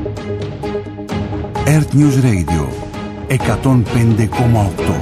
Earth News Radio 105,8.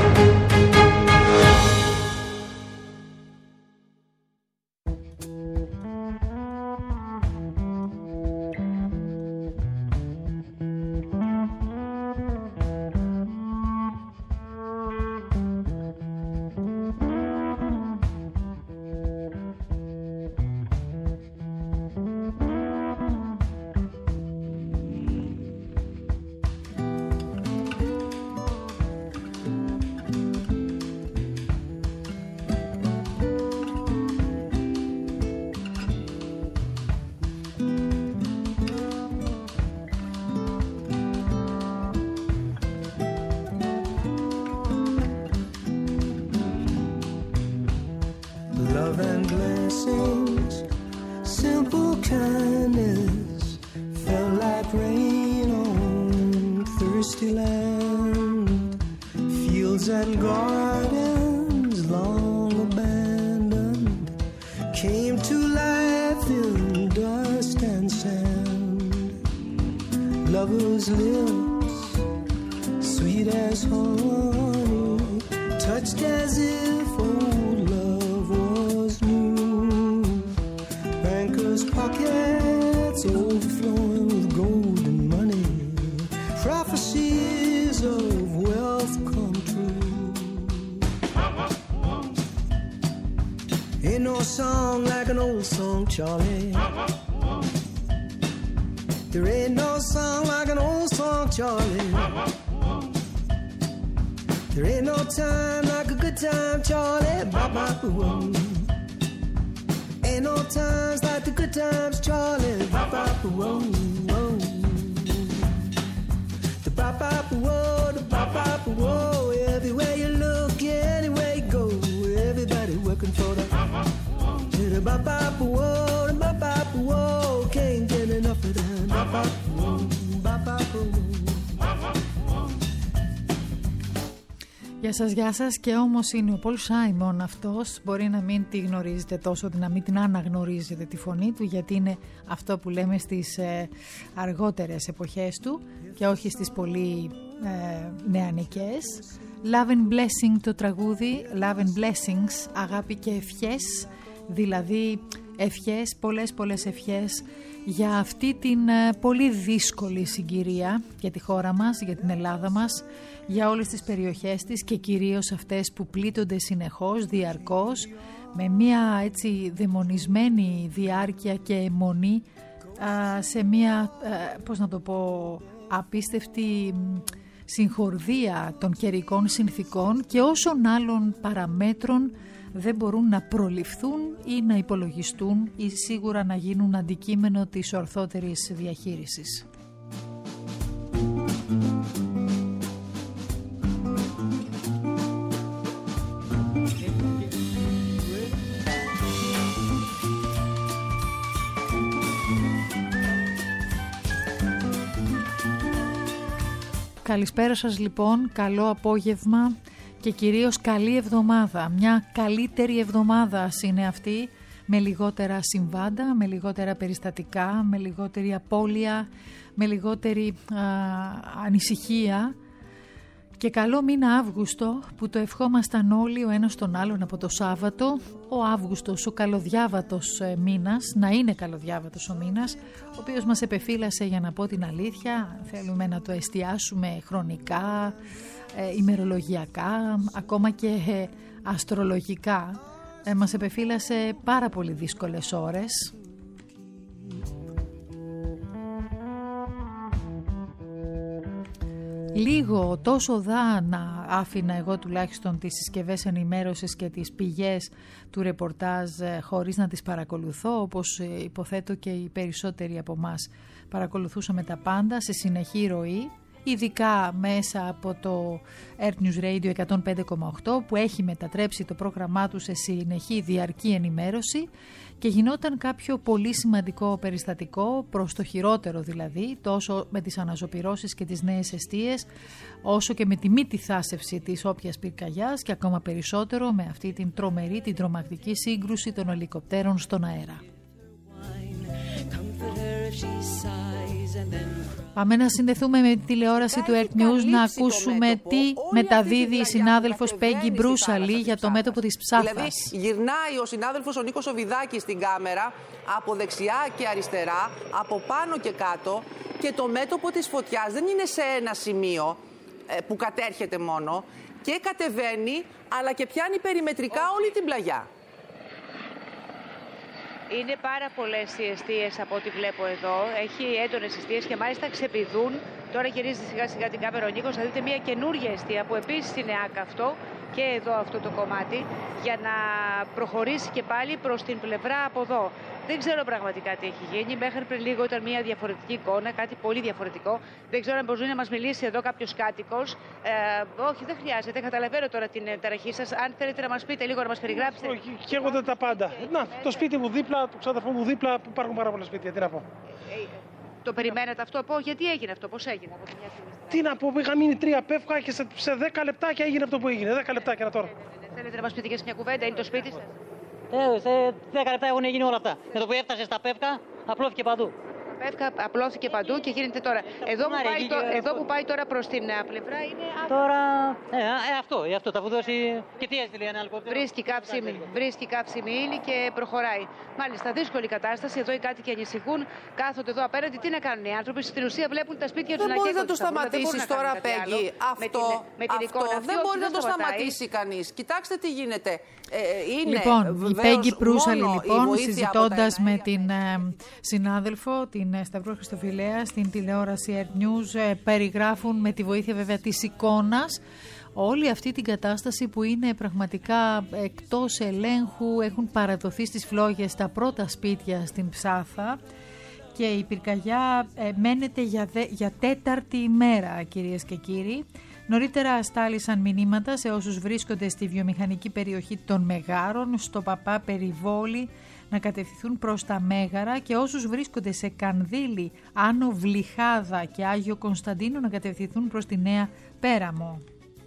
Charlie, there ain't no song like an old song, Charlie. There ain't no time like a good time, Charlie. Ba-ba-boo-oh. Ain't no times like the good times, Charlie. Ba-ba-boo-oh. The ba-ba-boo-oh, the ba-ba-boo-oh. Everywhere you look, anywhere you go, everybody working for the the ba-ba-boo-oh. Γεια σας και όμως είναι ο Πολ Σάιμον αυτός. Μπορεί να μην τη γνωρίζετε τόσο, να μην την αναγνωρίζετε τη φωνή του, γιατί είναι αυτό που λέμε στις αργότερες εποχές του και όχι στις πολύ νεανικές. Love and Blessing το τραγούδι, Love and Blessings, αγάπη και ευχές, δηλαδή ευχές, πολλές ευχές για αυτή την πολύ δύσκολη συγκυρία για τη χώρα μας, για την Ελλάδα μας, για όλες τις περιοχές της και κυρίως αυτές που πλήττονται συνεχώς, διαρκώς, με μια έτσι δαιμονισμένη διάρκεια και αιμονή σε μια, πώς να το πω, απίστευτη συγχορδία των καιρικών συνθήκων και όσων άλλων παραμέτρων δεν μπορούν να προληφθούν ή να υπολογιστούν ή σίγουρα να γίνουν αντικείμενο της ορθότερης διαχείρισης. Καλησπέρα σας λοιπόν, καλό απόγευμα και κυρίως καλή εβδομάδα. Μια καλύτερη εβδομάδα είναι αυτή, με λιγότερα συμβάντα, με λιγότερα περιστατικά, με λιγότερη απώλεια, με λιγότερη ανησυχία. Και καλό μήνα Αύγουστο που το ευχόμασταν όλοι ο ένας τον άλλον από το Σάββατο. Ο Αύγουστος, ο καλοδιάβατος μήνας, να είναι καλοδιάβατος ο μήνας, ο οποίος μας επεφύλασε, για να πω την αλήθεια, θέλουμε να το εστιάσουμε χρονικά, ημερολογιακά, ακόμα και αστρολογικά. Μας επεφύλασε πάρα πολύ δύσκολες ώρες. Λίγο τόσο να άφηνα εγώ τουλάχιστον τις συσκευές ενημέρωσης και τις πηγές του ρεπορτάζ χωρίς να τις παρακολουθώ, όπως υποθέτω και οι περισσότεροι από εμάς παρακολουθούσαμε τα πάντα σε συνεχή ροή, ειδικά μέσα από το Earth News Radio 105,8 που έχει μετατρέψει το πρόγραμμά του σε συνεχή διαρκή ενημέρωση και γινόταν κάποιο πολύ σημαντικό περιστατικό, προς το χειρότερο δηλαδή, τόσο με τις αναζωπυρώσεις και τις νέες εστίες, όσο και με τη μη τη θάσευση της όποιας πυρκαγιάς και ακόμα περισσότερο με αυτή την τρομερή, την τρομακτική σύγκρουση των ελικοπτέρων στον αέρα. Πάμε να συνδεθούμε με τη τηλεόραση του Earth News να ακούσουμε τι μεταδίδει η συνάδελφος Πέγγι Μπρούσαλη για το μέτωπο της Ψάθας. Δηλαδή γυρνάει ο συνάδελφος ο Νίκος Οβιδάκης στην κάμερα από δεξιά και αριστερά, από πάνω και κάτω, και το μέτωπο της φωτιάς δεν είναι σε ένα σημείο που κατέρχεται μόνο και κατεβαίνει, αλλά και πιάνει περιμετρικά όλη την πλαγιά. Είναι πάρα πολλές οι εστίες από ό,τι βλέπω εδώ. Έχει έντονες εστίες και μάλιστα ξεπηδούν. Τώρα γυρίζει σιγά σιγά την κάμερα ο Νίκος. Θα δείτε μια καινούργια εστία που επίσης είναι άκαυτο και εδώ αυτό το κομμάτι, για να προχωρήσει και πάλι προς την πλευρά από εδώ. Δεν ξέρω πραγματικά τι έχει γίνει. Μέχρι πριν λίγο ήταν μια διαφορετική εικόνα, κάτι πολύ διαφορετικό. Δεν ξέρω αν μπορεί να μας μιλήσει εδώ κάποιος κάτοικος. Όχι, δεν χρειάζεται. Καταλαβαίνω τώρα την ταραχή σας. Αν θέλετε να μας πείτε λίγο, να μας περιγράψετε. Όχι, καίγονται τα πάντα. Να, το σπίτι μου δίπλα, του ξαδερφού μου δίπλα, που υπάρχουν πάρα πολλά σπίτια. Τι να πω. Το περιμένατε αυτό? Γιατί έγινε αυτό, πώς έγινε από τη μια στιγμή? Τι να πω, είχα μείνει 3 πεύκα και σε 10 λεπτάκια έγινε αυτό που έγινε. 10 λεπτάκια τώρα. Θέλετε να μας πείτε και σε μια κουβέντα, είναι το σπίτι σας? Σε 10 λεπτά έχουν γίνει όλα αυτά. Με το που έφτασε στα πεύκα, απλώθηκε παντού. Πεύκα απλώθηκε παντού και γίνεται τώρα. Εδώ που πάει τώρα προς την πλευρά είναι. Τώρα. Αυτό θα δώσει. Και τι έστειλε ένα ελικόπτερο. Βρίσκει καύσιμη ύλη και προχωράει. Μάλιστα, δύσκολη κατάσταση. Εδώ οι κάτοικοι ανησυχούν. Κάθονται εδώ απέναντι. Τι να κάνουν οι άνθρωποι? Στην ουσία βλέπουν τα σπίτια τους να καίγονται. Δεν μπορεί να το σταματήσει τώρα, Πέγγι. Αυτό δεν μπορεί να το σταματήσει κανείς. Κοιτάξτε τι γίνεται. Λοιπόν, η Πέγγι Μπρούσαλη, συζητώντας με την συνάδελφο, την Σταυρό Χριστοφιλέα, στην τηλεόραση Earth News, περιγράφουν με τη βοήθεια βέβαια της εικόνας όλη αυτή την κατάσταση που είναι πραγματικά εκτός ελέγχου. Έχουν παραδοθεί στις φλόγες τα πρώτα σπίτια στην Ψάθα και η πυρκαγιά μένεται για 4η ημέρα, κυρίες και κύριοι. Νωρίτερα στάλησαν μηνύματα σε όσους βρίσκονται στη βιομηχανική περιοχή των Μεγάρων, στο Παπά Περιβόλι, να κατευθυνθούν προς τα Μέγαρα, και όσους βρίσκονται σε Κανδύλη, Άνω Βλυχάδα και Άγιο Κωνσταντίνο να κατευθυνθούν προς τη Νέα Πέραμο.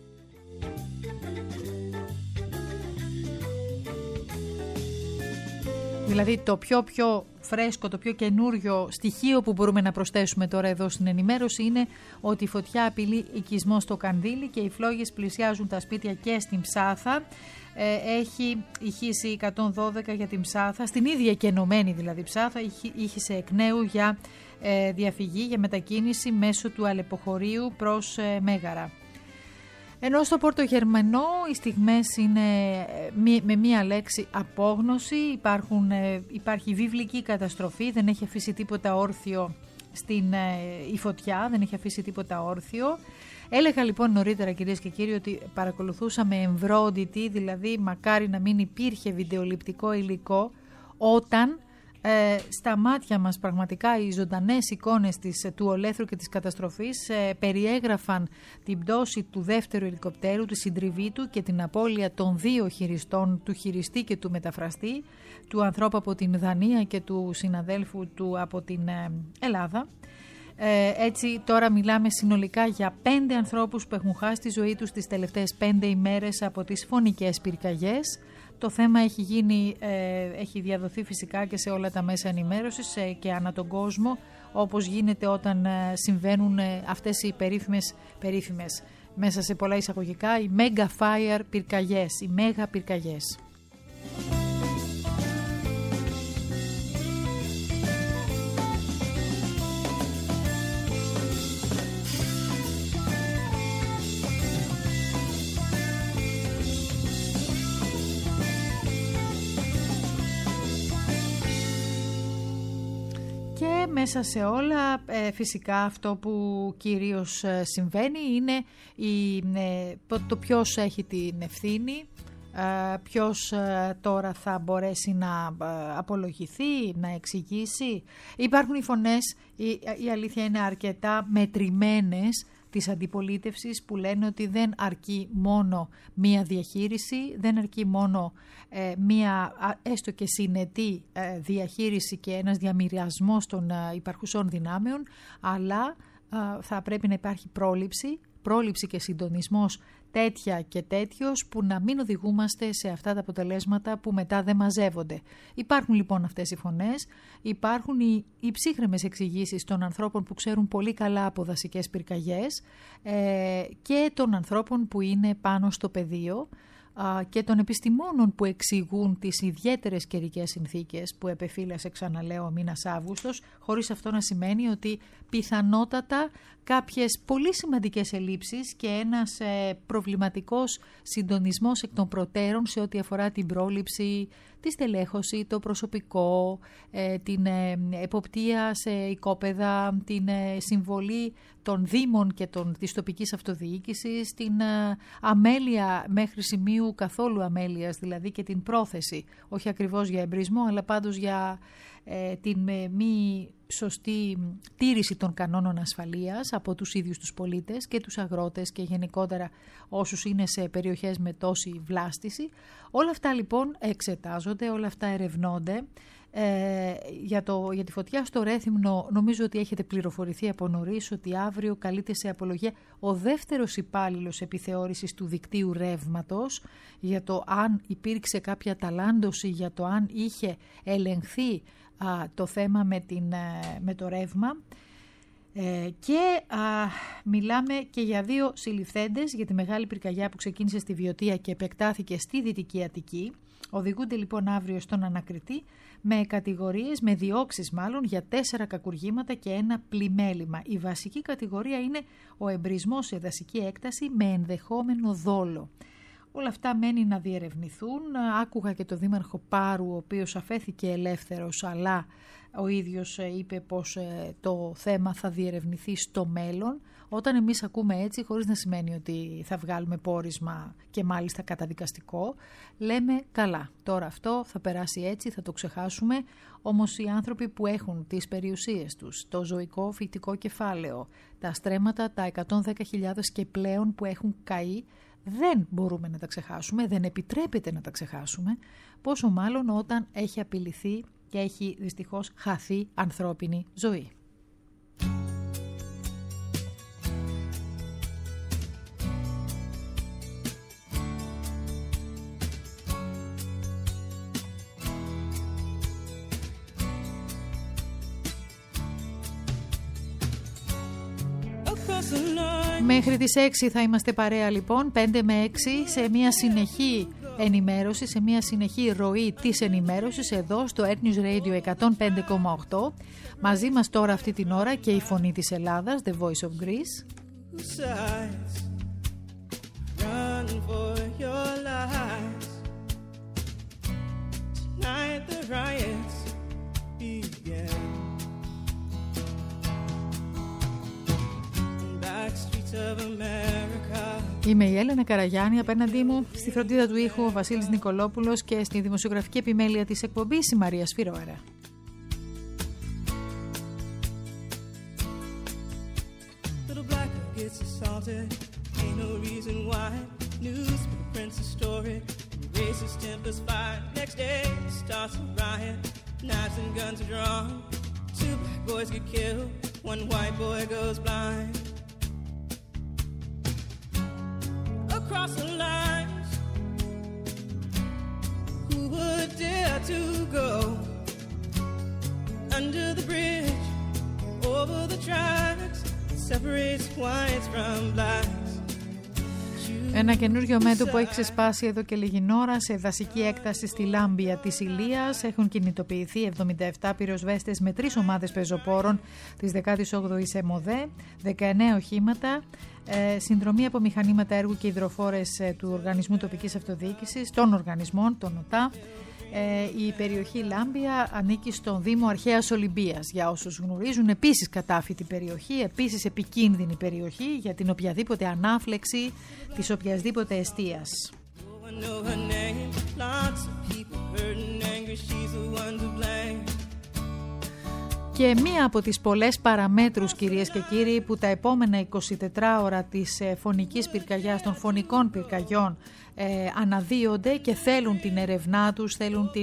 Δηλαδή το πιο φρέσκο, το πιο καινούριο στοιχείο που μπορούμε να προσθέσουμε τώρα εδώ στην ενημέρωση είναι ότι η φωτιά απειλεί οικισμό στο Κανδύλι και οι φλόγες πλησιάζουν τα σπίτια και στην Ψάθα. Έχει ηχήσει 112 για την Ψάθα, στην ίδια και ενωμένη δηλαδή Ψάθα, ήχησε εκ νέου για διαφυγή, για μετακίνηση μέσω του Αλεποχωρίου προς Μέγαρα. Ενώ στο Πορτογερμανό οι στιγμές είναι με μία λέξη απόγνωση, υπάρχει βιβλική καταστροφή, δεν έχει αφήσει τίποτα όρθιο η φωτιά, δεν έχει αφήσει τίποτα όρθιο. Έλεγα λοιπόν νωρίτερα, κυρίες και κύριοι, ότι παρακολουθούσαμε εμβρόντιτη, δηλαδή μακάρι να μην υπήρχε βιντεοληπτικό υλικό, όταν στα μάτια μας πραγματικά οι ζωντανές εικόνες του ολέθρου και της καταστροφής περιέγραφαν την πτώση του δεύτερου ελικοπτέρου, τη συντριβή του και την απώλεια των 2 χειριστών, του χειριστή και του μεταφραστή, του ανθρώπου από την Δανία και του συναδέλφου του από την Ελλάδα. Έτσι τώρα μιλάμε συνολικά για 5 ανθρώπους που έχουν χάσει τη ζωή τους τις τελευταίες 5 ημέρες από τις φωνικές πυρκαγιές. Το θέμα έχει διαδοθεί φυσικά και σε όλα τα μέσα ενημέρωσης και ανά τον κόσμο, όπως γίνεται όταν συμβαίνουν αυτές οι περίφημες μέσα σε πολλά εισαγωγικά, οι mega fire πυρκαγιές, οι μέγα πυρκαγιές. Και μέσα σε όλα φυσικά αυτό που κυρίως συμβαίνει είναι το ποιος έχει την ευθύνη, ποιος τώρα θα μπορέσει να απολογηθεί, να εξηγήσει. Υπάρχουν οι φωνές, η αλήθεια είναι αρκετά μετρημένες, της αντιπολίτευσης, που λένε ότι δεν αρκεί μόνο μία διαχείριση, δεν αρκεί μόνο μία έστω και συνετή διαχείριση και ένας διαμοιρασμός των υπαρχουσών δυνάμεων, αλλά θα πρέπει να υπάρχει πρόληψη και συντονισμός τέτοια και τέτοιος που να μην οδηγούμαστε σε αυτά τα αποτελέσματα που μετά δεν μαζεύονται. Υπάρχουν λοιπόν αυτές οι φωνές, υπάρχουν οι ψύχρεμες εξηγήσεις των ανθρώπων που ξέρουν πολύ καλά από δασικές πυρκαγιές και των ανθρώπων που είναι πάνω στο πεδίο και των επιστημόνων που εξηγούν τις ιδιαίτερες καιρικές συνθήκες που επεφύλασε, ξαναλέω, ο μήνας Αύγουστος, χωρίς αυτό να σημαίνει ότι πιθανότατα κάποιες πολύ σημαντικές ελλείψεις και ένας προβληματικός συντονισμός εκ των προτέρων σε ό,τι αφορά την πρόληψη, τη στελέχωση, το προσωπικό, την εποπτεία σε οικόπεδα, την συμβολή των δήμων και της τοπικής αυτοδιοίκησης, την αμέλεια μέχρι σημείου καθόλου αμέλειας, δηλαδή και την πρόθεση, όχι ακριβώς για εμπρισμό, αλλά πάντως για την μη σωστή τήρηση των κανόνων ασφαλείας από τους ίδιους τους πολίτες και τους αγρότες και γενικότερα όσους είναι σε περιοχές με τόση βλάστηση. Όλα αυτά λοιπόν εξετάζονται, όλα αυτά ερευνώνται. Για τη φωτιά στο Ρέθυμνο νομίζω ότι έχετε πληροφορηθεί από νωρίς ότι αύριο καλείται σε απολογία ο δεύτερος υπάλληλος επιθεώρησης του δικτύου ρεύματος για το αν υπήρξε κάποια ταλάντωση, για το αν είχε ελεγχθεί το θέμα με το ρεύμα. Και μιλάμε και για 2 συλληφθέντες για τη μεγάλη πυρκαγιά που ξεκίνησε στη Βιωτία και επεκτάθηκε στη Δυτική Αττική. Οδηγούνται λοιπόν αύριο στον ανακριτή με κατηγορίες, με διώξεις μάλλον, για 4 κακουργήματα και 1 πλημέλημα. Η βασική κατηγορία είναι ο εμπρισμός σε δασική έκταση με ενδεχόμενο δόλο. Όλα αυτά μένει να διερευνηθούν. Άκουγα και το Δήμαρχο Πάρου, ο οποίος αφέθηκε ελεύθερος, αλλά ο ίδιος είπε πως το θέμα θα διερευνηθεί στο μέλλον. Όταν εμείς ακούμε έτσι, χωρίς να σημαίνει ότι θα βγάλουμε πόρισμα και μάλιστα καταδικαστικό, λέμε καλά, τώρα αυτό θα περάσει έτσι, θα το ξεχάσουμε. Όμως οι άνθρωποι που έχουν τις περιουσίες τους, το ζωικό φυτικό κεφάλαιο, τα στρέμματα, τα 110.000 και πλέον που έχουν καεί, δεν μπορούμε να τα ξεχάσουμε, δεν επιτρέπεται να τα ξεχάσουμε, πόσο μάλλον όταν έχει απειληθεί και έχει δυστυχώς χαθεί ανθρώπινη ζωή. Μέχρι τις 6 θα είμαστε παρέα λοιπόν, 5 με 6, σε μια συνεχή ενημέρωση, σε μια συνεχή ροή της ενημέρωσης εδώ στο Earth News Radio 105,8. Μαζί μας τώρα αυτή την ώρα και η φωνή της Ελλάδας, The Voice of Greece. Είμαι η Έλενα Καραγιάννη, απέναντί μου στη φροντίδα του ήχου ο Βασίλης Νικολόπουλος και στη δημοσιογραφική επιμέλεια της εκπομπής η Μαρία Σφυρόερα. Across the lines, who would dare to go under the bridge, over the tracks that separates whites from blacks? Ένα καινούριο μέτωπο έχει ξεσπάσει εδώ και λίγη ώρα σε δασική έκταση στη Λάμπια της Ηλίας. Έχουν κινητοποιηθεί 77 πυροσβέστες με 3 ομάδες πεζοπόρων της 18ης ΕΜΟΔΕ, 19 οχήματα, συνδρομή από μηχανήματα έργου και υδροφόρες του Οργανισμού Τοπικής Αυτοδιοίκησης, των οργανισμών, των ΟΤΑ. Η περιοχή Λάμπια ανήκει στον Δήμο Αρχαίας Ολυμπίας. Για όσους γνωρίζουν, επίσης κατάφυτη περιοχή, επίσης επικίνδυνη περιοχή για την οποιαδήποτε ανάφλεξη της οποιασδήποτε εστίας. Και μία από τις πολλές παραμέτρους, κυρίες και κύριοι, που τα επόμενα 24 ώρα της φωνικής πυρκαγιάς, των φωνικών πυρκαγιών, αναδύονται και θέλουν την ερευνά τους,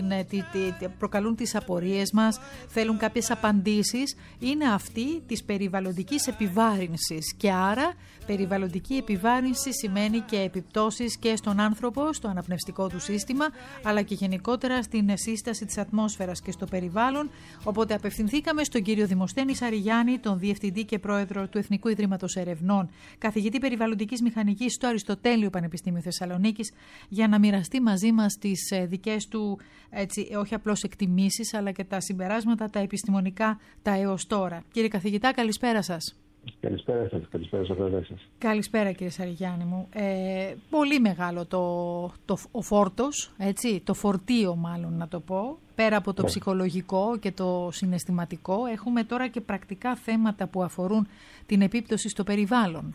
προκαλούν τις απορίες μας, θέλουν κάποιες απαντήσεις, είναι αυτή της περιβαλλοντικής επιβάρυνσης. Και άρα περιβαλλοντική επιβάρυνση σημαίνει και επιπτώσεις και στον άνθρωπο, στο αναπνευστικό του σύστημα, αλλά και γενικότερα στην σύσταση της ατμόσφαιρας και στο περιβάλλον. Οπότε απευθυνθήκαμε στον κύριο Δημοσθένη Σαριγιάννη, τον Διευθυντή και Πρόεδρο του Εθνικού Ιδρύματος Ερευνών, καθηγητή περιβαλλοντικής μηχανικής στο Αριστοτέλειο Πανεπιστήμιο Θεσσαλονίκης, για να μοιραστεί μαζί μας τις δικές του, έτσι, όχι απλώς εκτιμήσεις, αλλά και τα συμπεράσματα, τα επιστημονικά, τα έως τώρα. Κύριε καθηγητά, καλησπέρα σας. Καλησπέρα σας, καλησπέρα σας. Καλησπέρα κύριε Σαριγιάννη μου. Πολύ μεγάλο ο φόρτος, έτσι, το φορτίο μάλλον να το πω, πέρα από το ψυχολογικό και το συναισθηματικό. Έχουμε τώρα και πρακτικά θέματα που αφορούν την επίπτωση στο περιβάλλον.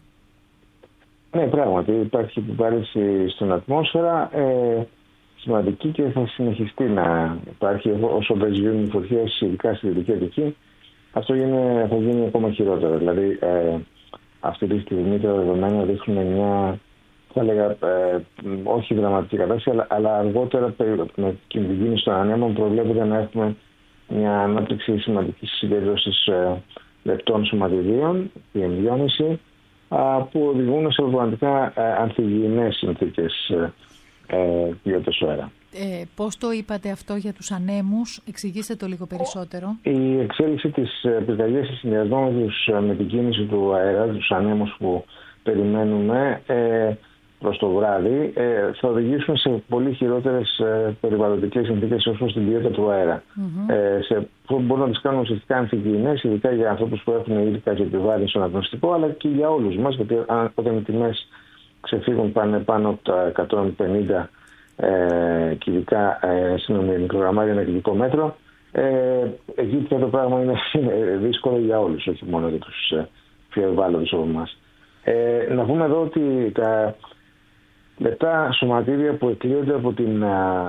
Ναι, πράγματι υπάρχει επιβάρυνση στην ατμόσφαιρα, σημαντική, και θα συνεχιστεί να υπάρχει όσο παίζουν οι φωτιές, ειδικά στη Δυτική Αττική. Αυτό θα γίνει ακόμα χειρότερο. Δηλαδή, αυτή τη στιγμή τα δεδομένα δείχνουν μια, θα έλεγα, όχι δραματική κατάσταση, αλλά αργότερα με την κίνηση των ανέμων προβλέπεται να έχουμε μια ανάπτυξη σημαντικής συγκέντρωσης λεπτών σωματιδίων, η εμβιόνιση, που οδηγούν σε πραγματικά ανθυγιεινές συνθήκες ποιότητας του αέρα. Πώς το είπατε αυτό για τους ανέμους, εξηγήστε το λίγο περισσότερο. Η εξέλιξη της πυρκαγιάς σε συνδυασμό με την κίνηση του αέρα, τους ανέμους που περιμένουμε προς το βράδυ, θα οδηγήσουν σε πολύ χειρότερες περιβαλλοντικές συνθήκες ως προς την ποιότητα του αέρα. Που μπορούν να τις κάνουν ουσιαστικά ανθυγιεινές, ειδικά για ανθρώπους που έχουν ήδη κάποια επιβάρυνση στον ατμοσφαιρικό, αλλά και για όλους μας, γιατί όταν οι τιμές ξεφύγουν πάνω από τα 150 κυβικά μικρογραμμάρια ένα κυβικό μέτρο, εκεί πια το πράγμα είναι δύσκολο για όλους, όχι μόνο για τους πιο ευάλωτους από εμάς. Να πούμε εδώ ότι τα λεπτά σωματίδια που εκλείονται από την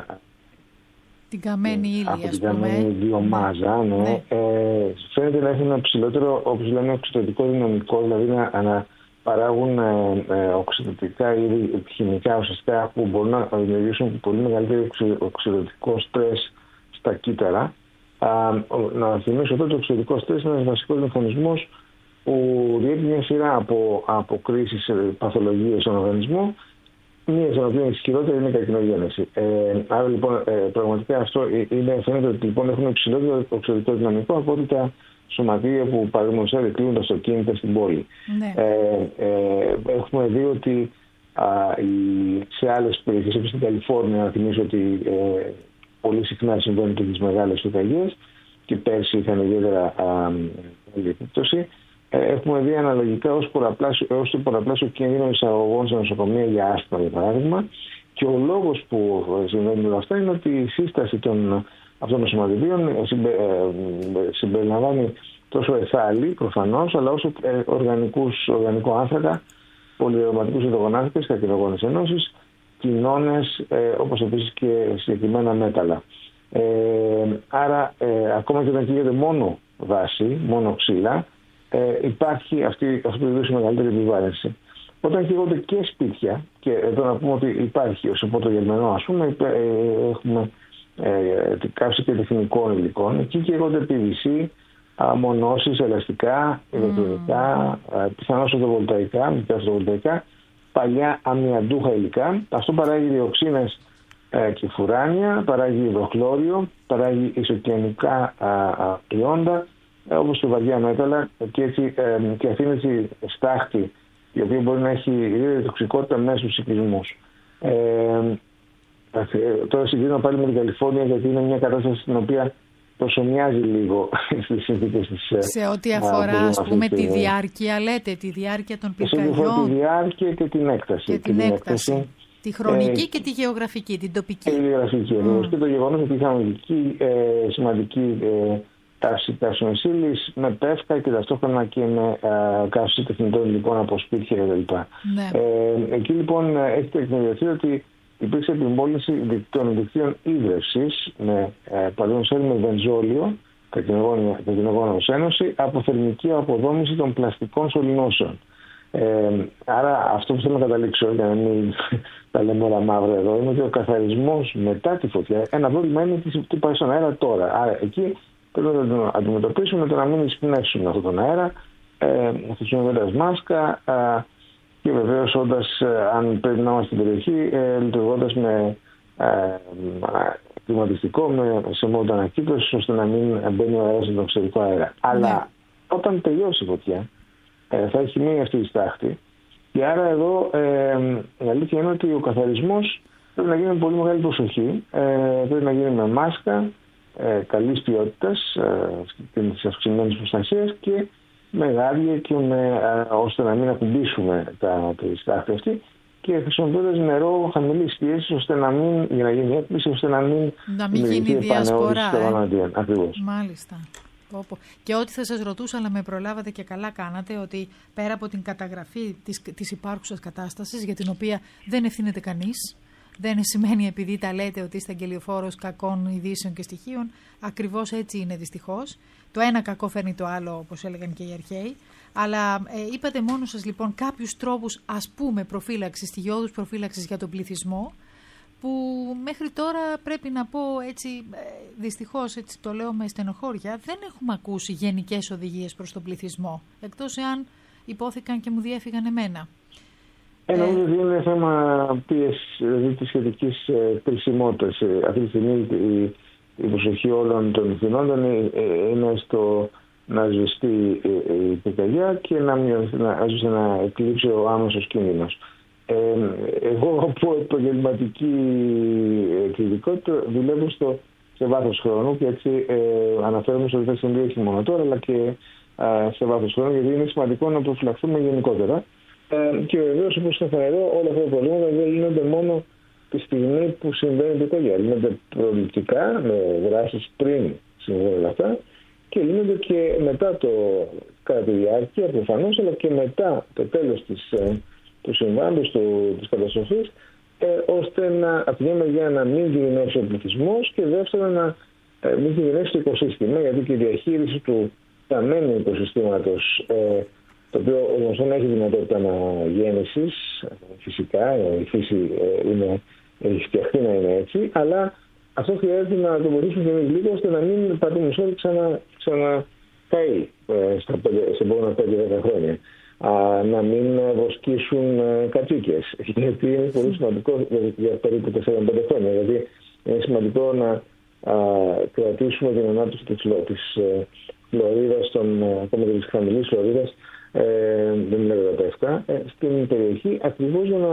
καμένη ύλη, την καμένη βιομάζα, φαίνεται να έχουν ένα ψηλότερο, όπως λέμε, οξυδοτικό δυναμικό, δηλαδή να παράγουν οξυδοτικά ή χημικά ουσιαστικά που μπορούν να δημιουργήσουν πολύ μεγαλύτερο οξυδοτικό στρες στα κύτταρα. Να θυμίσω ότι το οξυδοτικό στρες είναι ένας βασικός μηχανισμός που διέπει μια σειρά από αποκρίσεις σε παθολογίες στον οργανισμό, μία από τις οποίες ισχυρότερη είναι η καρκινογένεση. Άρα λοιπόν πραγματικά αυτό φαίνεται ότι λοιπόν έχουν υψηλότερο οξυδοτικό δυναμικό από ότι τα σωματίδια που παραδείγματος χάρη κλείνουν τα αυτοκίνητα στην πόλη. Ναι. Έχουμε δει ότι σε άλλες περιοχές, όπως στην Καλιφόρνια, να θυμίσω ότι πολύ συχνά συμβαίνουν και τις μεγάλες πυρκαγιές, και πέρσι είχαν ιδιαίτερα μεγάλη επίπτωση. Έχουμε δει αναλογικά ως το πολλαπλάσιο κίνδυνο εισαγωγών σε νοσοκομεία για άσθμα, για παράδειγμα. Και ο λόγος που συμβαίνουν όλα αυτά είναι ότι η σύσταση αυτών των σωματιδίων συμπεριλαμβάνει τόσο εθάλη προφανώς, αλλά όσο οργανικό άνθρακα, πολυαρωματικούς υδρογονάνθρακες, καρκινογόνες ενώσεις, κοινώνες, όπως επίσης και συγκεκριμένα μέταλλα. Άρα, ακόμα και όταν καίγεται μόνο δάση, μόνο ξύλα, υπάρχει αυτή η μεγαλύτερη επιβάρυνση. Όταν καίγονται και σπίτια, και εδώ να πούμε ότι υπάρχει ως υπότογερμενό, ας πούμε, έχουμε καύση και τεχνικών υλικών. Εκεί καίγονται PVC, μονώσεις, ελαστικά, ηλεκτρονικά, πιθανώς φωτοβολταϊκά, μικρά φωτοβολταϊκά, παλιά αμυαντούχα υλικά. Αυτό παράγει διοξίνες και φουράνια, παράγει υδροχλώριο, παράγει ισοκιανικά προϊόντα, όπως και βαριά μέταλλα, και αφήνει στάχτη, η οποία μπορεί να έχει ιδιαίτερη τοξικότητα μέσα στους οικισμούς. Τώρα συγκρίνω πάλι με την Καλιφόρνια, γιατί είναι μια κατάσταση στην οποία προσομοιάζει λίγο στις συνθήκες της. Σε ό,τι αφορά, ας πούμε, τη διάρκεια, λέτε, τη διάρκεια των πυρκαγιών. Σε ό,τι αφορά τη διάρκεια και την έκταση. Τη χρονική και τη γεωγραφική, την τοπική. Και τη γεωγραφική. Και το γεγονός ότι είχαμε εκεί σημαντική τάση καύσιμης ύλης με πεύκα και ταυτόχρονα και με καύση τεχνητών υλικών από σπίτια κτλ. Εκεί λοιπόν έχει τεκμηριωθεί ότι υπήρξε επιμόλυνση των δικτύων ίδρευσης, παραδείγματος χάρη με βενζόλιο, καρκινογόνα ως ένωση από θερμική αποδόμηση των πλαστικών σωληνώσεων. Άρα αυτό που θέλω να καταλήξω, για να μην τα λέμε όλα μαύρα εδώ, είναι ότι ο καθαρισμός μετά τη φωτιά, ένα πρόβλημα είναι τι πάει στον αέρα τώρα. Άρα εκεί πρέπει να το αντιμετωπίσουμε, το να μην εισπνεύσουμε αυτόν τον αέρα, χρησιμοποιώντας μάσκα και βεβαίως αν πρέπει να είμαστε στην περιοχή, λειτουργώντας με κλιματιστικό, σε μόδο ανακύκλωσης, ώστε να μην μπαίνει ο αέρας στον εξωτερικό αέρα. Αλλά όταν τελειώσει η φωτιά, θα έχει μείνει αυτή η στάχτη. Και άρα εδώ η αλήθεια είναι ότι ο καθαρισμός πρέπει να γίνει με πολύ μεγάλη προσοχή. Πρέπει να γίνει με μάσκα καλής ποιότητας, της αυξημένης προστασίας και με γάντια και ώστε να μην ακουμπήσουμε τη στάχτη αυτή, και χρησιμοποιώντας νερό χαμηλής πίεσης, ώστε να μην, για να γίνει έκπληση, ώστε να μην γίνει διασπορά. Ακριβώς. Μάλιστα. Και ό,τι θα σας ρωτούσα, αλλά με προλάβατε και καλά κάνατε, ότι πέρα από την καταγραφή της υπάρχουσας κατάστασης, για την οποία δεν ευθύνεται κανείς, δεν σημαίνει επειδή τα λέτε ότι είστε αγγελιοφόρος κακών ειδήσεων και στοιχείων, ακριβώς έτσι είναι δυστυχώς. Το ένα κακό φέρνει το άλλο, όπως έλεγαν και οι αρχαίοι. Αλλά είπατε μόνο σας λοιπόν κάποιους τρόπους, ας πούμε, προφύλαξης, στοιχειώδους προφύλαξης για τον πληθυσμό, που μέχρι τώρα πρέπει να πω έτσι, δυστυχώς έτσι το λέω με στενοχώρια, δεν έχουμε ακούσει γενικές οδηγίες προς τον πληθυσμό, εκτός εάν υπόθηκαν και μου διέφυγαν εμένα. Νομίζω ότι είναι θέμα πίεσης, δηλαδή της σχετικής κρισιμότητας. Αυτή τη στιγμή η προσοχή όλων των ηθινόντων είναι στο να σβηστεί η πυρκαγιά και να εκλείψει ο άμεσος κίνδυνος. Εγώ από επαγγελματική κριτικότητα δουλεύω σε βάθος χρόνου, και έτσι αναφέρομαι στο ότι θα συμβεί όχι μόνο τώρα, αλλά και σε βάθος χρόνου, γιατί είναι σημαντικό να προφυλαχθούμε γενικότερα. Και βεβαίως, όπως θα εδώ, όλα αυτά τα προβλήματα δεν λύνονται μόνο τη στιγμή που συμβαίνει η πυρκαγιά. Λύνονται προληπτικά, με δράσεις πριν συμβαίνουν όλα αυτά, και λύνονται και μετά κατά τη διάρκεια προφανώς, αλλά και μετά το τέλος του συμβάντος, της καταστροφής, ώστε από τη μια μεριά να μην κινδυνεύσει ο πληθυσμός, και δεύτερον να μην κινδυνεύσει το οικοσύστημα, γιατί και η διαχείριση του θαμμένου οικοσυστήματος, το οποίο γνωστόν έχει δυνατότητα αναγέννησης, φυσικά, η φύση έχει φτιαχτεί να είναι έτσι, αλλά αυτό χρειάζεται να το βοηθήσουμε και εμείς λίγο, ώστε να μην πατούμε σώδη ξανακαεί σε επόμενα 5-10 χρόνια. Να μην βοσκήσουν κατσίκες, γιατί είναι πολύ σημαντικό για περίπου 4-5 χρόνια. Δηλαδή είναι σημαντικό να κρατήσουμε την ανάπτυξη της φλωρίδας, ακόμα και της χαμηλής φλωρίδας, δεν μιλάω για τα εύκα, στην περιοχή, ακριβώς για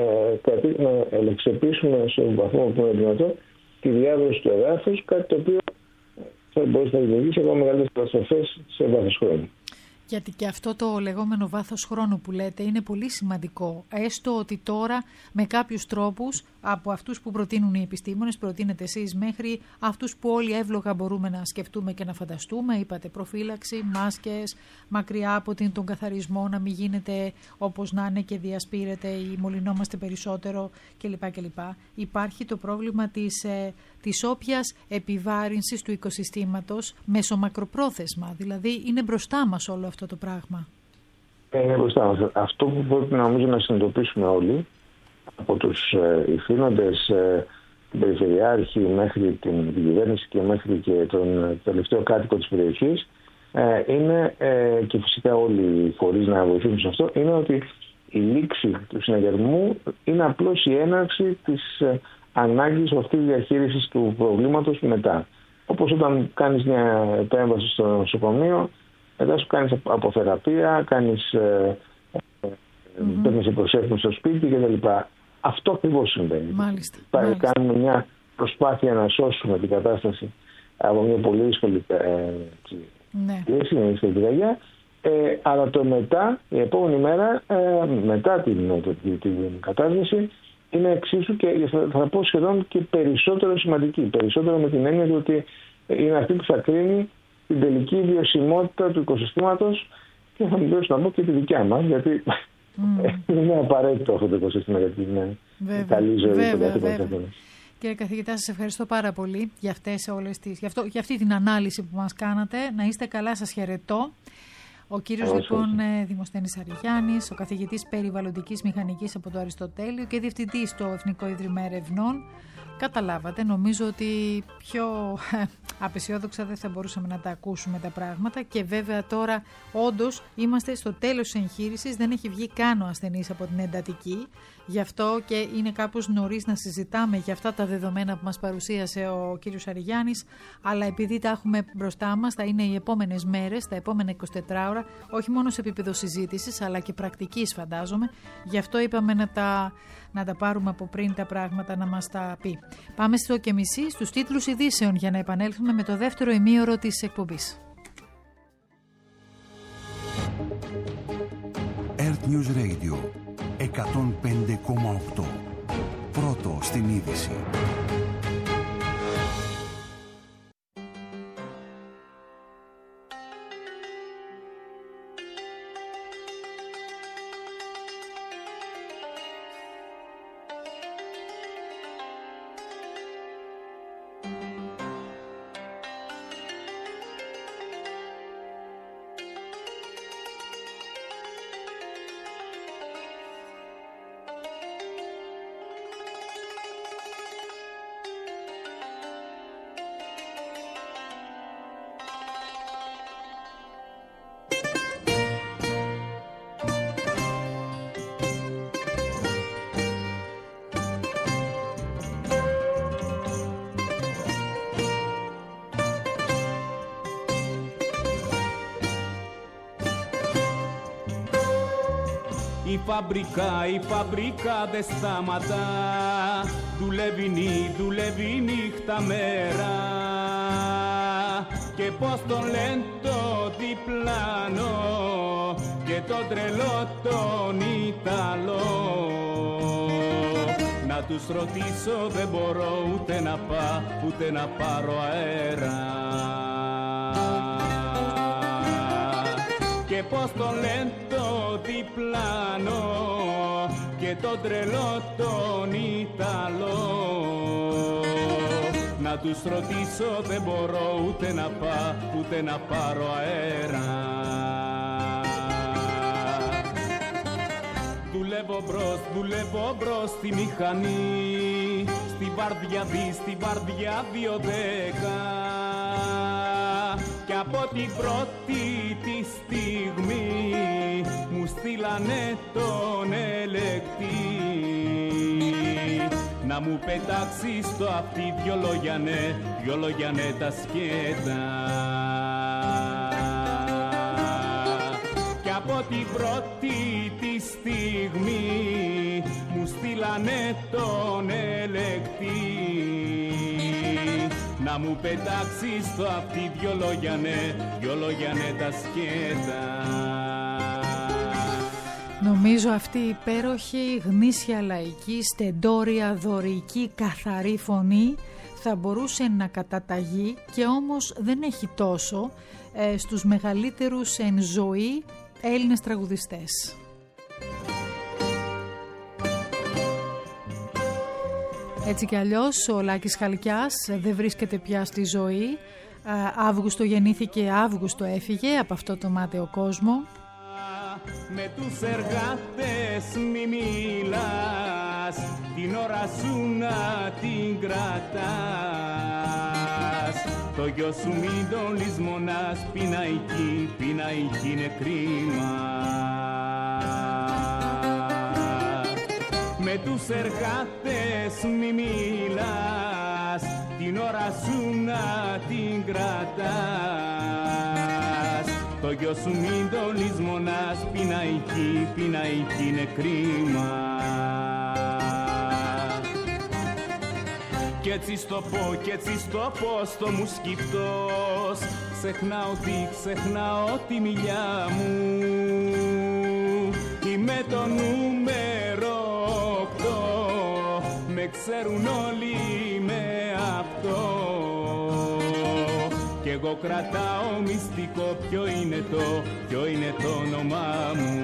να ελεξιοποιήσουμε στον βαθμό που είναι δυνατό τη διάδοση του εδάφους, κάτι το οποίο θα μπορέσει να δημιουργήσει ακόμα μεγαλύτερες καταστροφές σε βάθος χρόνου. Γιατί και αυτό το λεγόμενο βάθος χρόνου που λέτε είναι πολύ σημαντικό. Έστω ότι τώρα με κάποιους τρόπους από αυτούς που προτείνουν οι επιστήμονες, προτείνετε εσείς, μέχρι αυτούς που όλοι εύλογα μπορούμε να σκεφτούμε και να φανταστούμε. Είπατε προφύλαξη, μάσκες, μακριά από τον καθαρισμό, να μην γίνεται όπως να είναι και διασπείρεται ή μολυνόμαστε περισσότερο κλπ. Υπάρχει το πρόβλημα της όποιας επιβάρυνσης του οικοσυστήματος μεσομακροπρόθεσμα. Δηλαδή είναι μπροστά μας όλο αυτό το πράγμα. Είναι μπροστά μας. Αυτό που πρέπει νομίζω να συνειδητοποιήσουμε όλοι, από τους ηθήνοντες, την Περιφερειάρχη μέχρι την κυβέρνηση και μέχρι και τον τελευταίο κάτοικο της περιοχής, είναι, και φυσικά όλοι οι φορείς να βοηθήσουν σε αυτό, είναι ότι η λήξη του συναγερμού είναι απλώς η έναρξη της ανάγκης αυτής της διαχείρισης του προβλήματος μετά. Όπως όταν κάνεις μια επέμβαση στο νοσοκομείο, μετά σου κάνεις αποθεραπεία, παίρνεις σε προσέφυγμα στο σπίτι κτλ. Αυτό ακριβώς συμβαίνει. Μάλιστα. Κάνουμε μια προσπάθεια να σώσουμε την κατάσταση από μια πολύ δύσκολη κρίση, μια δύσκολη πυρκαγιά, αλλά το μετά, η επόμενη μέρα, μετά την κατάσταση, είναι εξίσου και θα πω σχεδόν και περισσότερο σημαντική. Περισσότερο με την έννοια του ότι είναι αυτή που θα κρίνει την τελική βιωσιμότητα του οικοσυστήματος, και θα μου δώσω να πω και τη δικιά μας, γιατί είναι απαραίτητο αυτό το οικοσύστημα για την καλή ζωή των καθήκων. Κύριε καθηγητά, σας ευχαριστώ πάρα πολύ για για αυτή την ανάλυση που μας κάνατε. Να είστε καλά, σας χαιρετώ. Ο κύριος λοιπόν Δημοσθένης Αριγιάννης, ο καθηγητής περιβαλλοντικής μηχανικής από το Αριστοτέλειο και διευθυντής στο Εθνικό Ίδρυμα Ερευνών. Καταλάβατε, νομίζω ότι πιο απεσιόδοξα δεν θα μπορούσαμε να τα ακούσουμε τα πράγματα και βέβαια τώρα όντως είμαστε στο τέλος της εγχείρησης, δεν έχει βγει καν ο ασθενής από την εντατική, γι' αυτό και είναι κάπως νωρίς να συζητάμε για αυτά τα δεδομένα που μας παρουσίασε ο κύριος Αριγιάννης, αλλά επειδή τα έχουμε μπροστά μας, θα είναι οι επόμενες μέρες, τα επόμενα 24 ώρα, όχι μόνο σε επίπεδο συζήτησης αλλά και πρακτικής φαντάζομαι, γι' αυτό είπαμε να τα πάρουμε από πριν τα πράγματα να μας τα πει. Πάμε στο και μισή στους τίτλους ειδήσεων για να επανέλθουμε με το δεύτερο ημίωρο της εκπομπής. Earth News Radio 105,8. Πρώτο στην είδηση. Η φαμπρικά δεν σταματά, δουλεύει νύχτα μέρα. Και πώς τον λένε το διπλάνο και τον τρελό τον Ιταλό. Να τους ρωτήσω δεν μπορώ ούτε να πάρω αέρα. Και πώς τον λένε το διπλάνο και τον τρελό τον Ιταλό. Να τους ρωτήσω δεν μπορώ ούτε να πάρω αέρα. Δουλεύω μπρος στη μηχανή, στη βαρδιά 2-10. Και από την πρώτη τη στιγμή μου στείλανε τον ελεκτή να μου πετάξει στο αυτί δυο λόγιανε τα σκέτα. Και από την πρώτη τη στιγμή μου στείλανε τον ελεκτή να μου πετάξει στο αυτί δυο λόγιανε τα σκέτα. Νομίζω αυτή η υπέροχη, γνήσια, λαϊκή, στεντόρια, δωρική, καθαρή φωνή θα μπορούσε να καταταγεί και όμως δεν έχει τόσο στους μεγαλύτερους εν ζωή Έλληνες τραγουδιστές. Έτσι κι αλλιώς ο Λάκης Χαλκιάς δεν βρίσκεται πια στη ζωή. Αύγουστο γεννήθηκε, Αύγουστο έφυγε από αυτό το μάταιο κόσμο. Με τους εργάτες μη μιλάς, την ώρα σου να την κρατάς. Το γιο σου μην τον λησμονάς, πειναϊκή είναι κρίμα. Με τους εργάτες μη μιλάς, την ώρα σου να την κρατάς. Το γιο σου μην το λησμονάς, πειναϊκή είναι κρίμα. Κι έτσι στο πω στο μου σκυφτός, ξεχνάω τη μιλιά μου. Είμαι το νούμερο 8, με ξέρουν όλοι με αυτό. Κι εγώ κρατάω μυστικό, ποιο είναι το όνομά μου.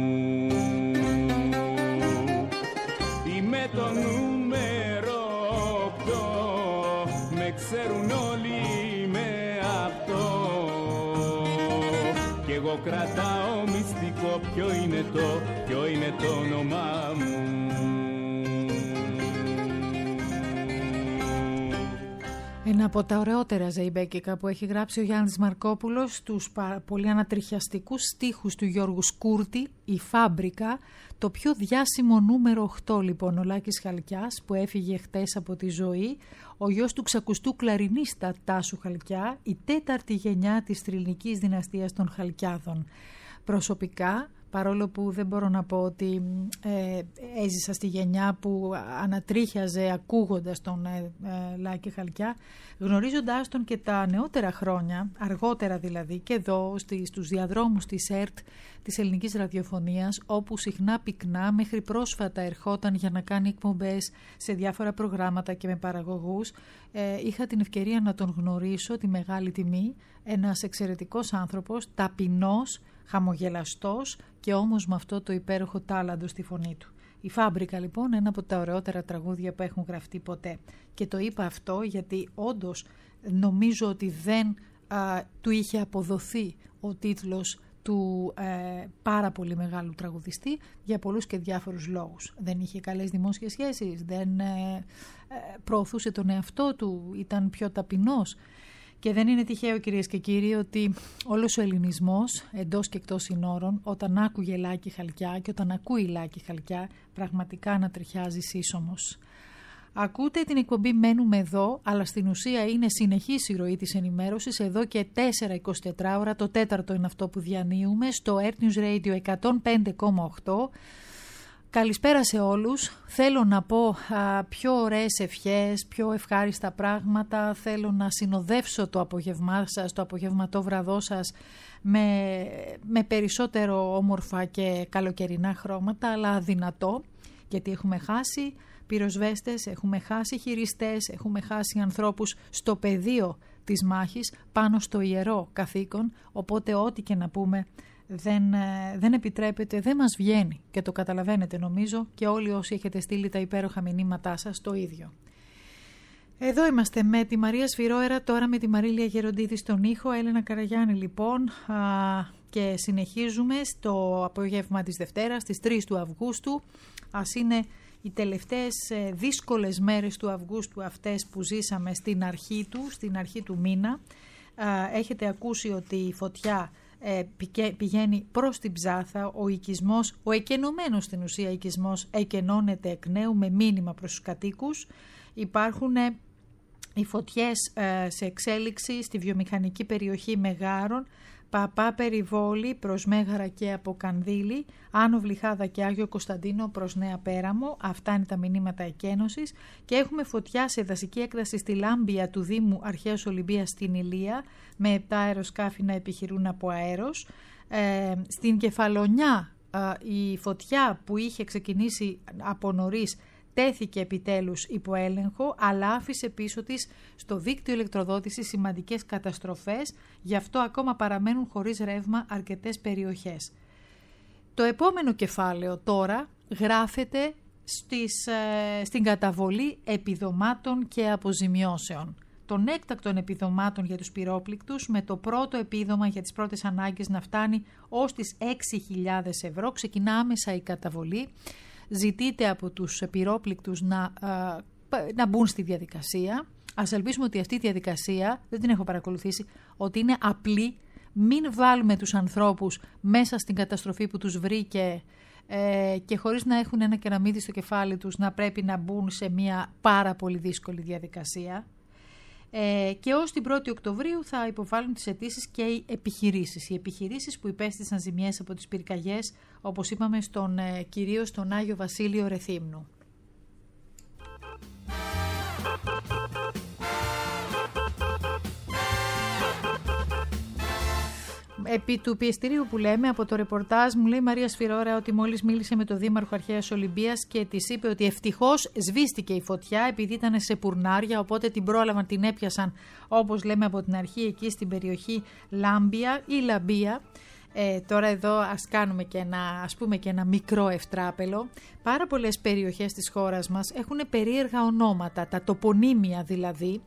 Είμαι το νούμερο εγώ κρατάω μυστικό. Ποιο είναι το όνομά μου. Ένα από τα ωραιότερα ζεϊμπέκικα που έχει γράψει ο Γιάννης Μαρκόπουλος, τους πολύ ανατριχιαστικούς στίχους του Γιώργου Σκούρτη, η Φάμπρικα, το πιο διάσημο νούμερο 8 λοιπόν, ο Λάκης Χαλκιάς, που έφυγε χτες από τη ζωή, ο γιος του ξακουστού κλαρινίστα Τάσου Χαλκιά, η τέταρτη γενιά της θρυλικής δυναστείας των Χαλκιάδων. Προσωπικά, παρόλο που δεν μπορώ να πω ότι έζησα στη γενιά που ανατρίχιαζε ακούγοντας τον Λάκη Χαλκιά, γνωρίζοντάς τον και τα νεότερα χρόνια, αργότερα δηλαδή, και εδώ στους διαδρόμους της ΕΡΤ, της ελληνικής ραδιοφωνίας, όπου συχνά πυκνά μέχρι πρόσφατα ερχόταν για να κάνει εκπομπές σε διάφορα προγράμματα και με παραγωγούς, είχα την ευκαιρία να τον γνωρίσω, τη μεγάλη τιμή, ένας εξαιρετικός άνθρωπος, ταπεινός, χαμογελαστός και όμως με αυτό το υπέροχο τάλαντο στη φωνή του. Η Φάμπρικα λοιπόν, ένα από τα ωραιότερα τραγούδια που έχουν γραφτεί ποτέ. Και το είπα αυτό γιατί όντως νομίζω ότι δεν του είχε αποδοθεί ο τίτλος του πάρα πολύ μεγάλου τραγουδιστή για πολλούς και διάφορους λόγους. Δεν είχε καλές δημόσιες σχέσεις, δεν προωθούσε τον εαυτό του, ήταν πιο ταπεινός. Και δεν είναι τυχαίο, κυρίες και κύριοι, ότι όλος ο ελληνισμός εντός και εκτός συνόρων, όταν άκουγε Λάκη Χαλκιά και όταν ακούει Λάκη Χαλκιά, πραγματικά ανατριχιάζει σύσσωμος. Ακούτε την εκπομπή «Μένουμε εδώ», αλλά στην ουσία είναι συνεχής η ροή της ενημέρωσης εδώ και 4-24 ώρα, το τέταρτο είναι αυτό που διανύουμε, στο Earth News Radio 105,8. Καλησπέρα σε όλους. Θέλω να πω πιο ωραίες ευχές, πιο ευχάριστα πράγματα. Θέλω να συνοδεύσω το απόγευμά σας, το απογευματόβραδό σας με περισσότερο όμορφα και καλοκαιρινά χρώματα, αλλά αδυνατό, γιατί έχουμε χάσει πυροσβέστες, έχουμε χάσει χειριστές, έχουμε χάσει ανθρώπους στο πεδίο της μάχης, πάνω στο ιερό καθήκον, οπότε ό,τι και να πούμε δεν επιτρέπεται, δεν μας βγαίνει και το καταλαβαίνετε νομίζω και όλοι όσοι έχετε στείλει τα υπέροχα μηνύματά σας το ίδιο. Εδώ είμαστε με τη Μαρία Σφυρόερα, τώρα με τη Μαρίλια Γεροντίδη στον ήχο, Έλενα Καραγιάννη λοιπόν, και συνεχίζουμε στο απόγευμα της Δευτέρας, στις 3 του Αυγούστου. Ας είναι οι τελευταίες δύσκολες μέρες του Αυγούστου αυτές που ζήσαμε στην αρχή του μήνα. Έχετε ακούσει ότι η φωτιά πηγαίνει προς την Ψάθα, ο οικισμός, ο εκενωμένος στην ουσία οικισμός εκενώνεται εκ νέου με μήνυμα προς τους κατοίκους. Υπάρχουν οι φωτιές σε εξέλιξη στη βιομηχανική περιοχή Μεγάρων, Παπά Περιβόλη προς Μέγαρα και από Κανδύλη, Άνω Βλυχάδα και Άγιο Κωνσταντίνο προς Νέα Πέραμο. Αυτά είναι τα μηνύματα εκένωσης. Και έχουμε φωτιά σε δασική έκταση στη Λάμπια του Δήμου Αρχαίας Ολυμπίας στην Ηλία, με 7 αεροσκάφη να επιχειρούν από αέρος. Στην Κεφαλονιά η φωτιά που είχε ξεκινήσει από νωρίς τέθηκε επιτέλους υπό έλεγχο, αλλά άφησε πίσω της στο δίκτυο ηλεκτροδότησης σημαντικές καταστροφές, γι' αυτό ακόμα παραμένουν χωρίς ρεύμα αρκετές περιοχές. Το επόμενο κεφάλαιο τώρα γράφεται στην καταβολή επιδομάτων και αποζημιώσεων. Των έκτακτων επιδομάτων για τους πυρόπληκτους, με το πρώτο επίδομα για τις πρώτες ανάγκες να φτάνει ως τις 6.000 ευρώ. Ξεκινά άμεσα η καταβολή. Ζητείτε από τους πυρόπληκτους να μπουν στη διαδικασία. Ας ελπίσουμε ότι αυτή η διαδικασία, δεν την έχω παρακολουθήσει, ότι είναι απλή. Μην βάλουμε τους ανθρώπους μέσα στην καταστροφή που τους βρήκε και χωρίς να έχουν ένα κεραμίδι στο κεφάλι τους να πρέπει να μπουν σε μια πάρα πολύ δύσκολη διαδικασία. Και ως την 1η Οκτωβρίου θα υποβάλουν τις αιτήσεις και οι επιχειρήσεις. Οι επιχειρήσεις που υπέστησαν ζημιές από τις πυρκαγιές, όπως είπαμε, κυρίως στον Άγιο Βασίλειο Ρεθύμνου. Επί του πιεστηρίου που λέμε, από το ρεπορτάζ μου λέει η Μαρία Σφυρόρα ότι μόλις μίλησε με τον Δήμαρχο Αρχαίας Ολυμπίας και της είπε ότι ευτυχώς σβήστηκε η φωτιά επειδή ήταν σε πουρνάρια, οπότε την πρόλαβαν, την έπιασαν όπως λέμε από την αρχή εκεί στην περιοχή Λάμπια ή Λαμπία. Τώρα εδώ ας πούμε και ένα μικρό ευτράπελο. Πάρα πολλές περιοχές της χώρας μας έχουν περίεργα ονόματα, τα τοπονύμια δηλαδή,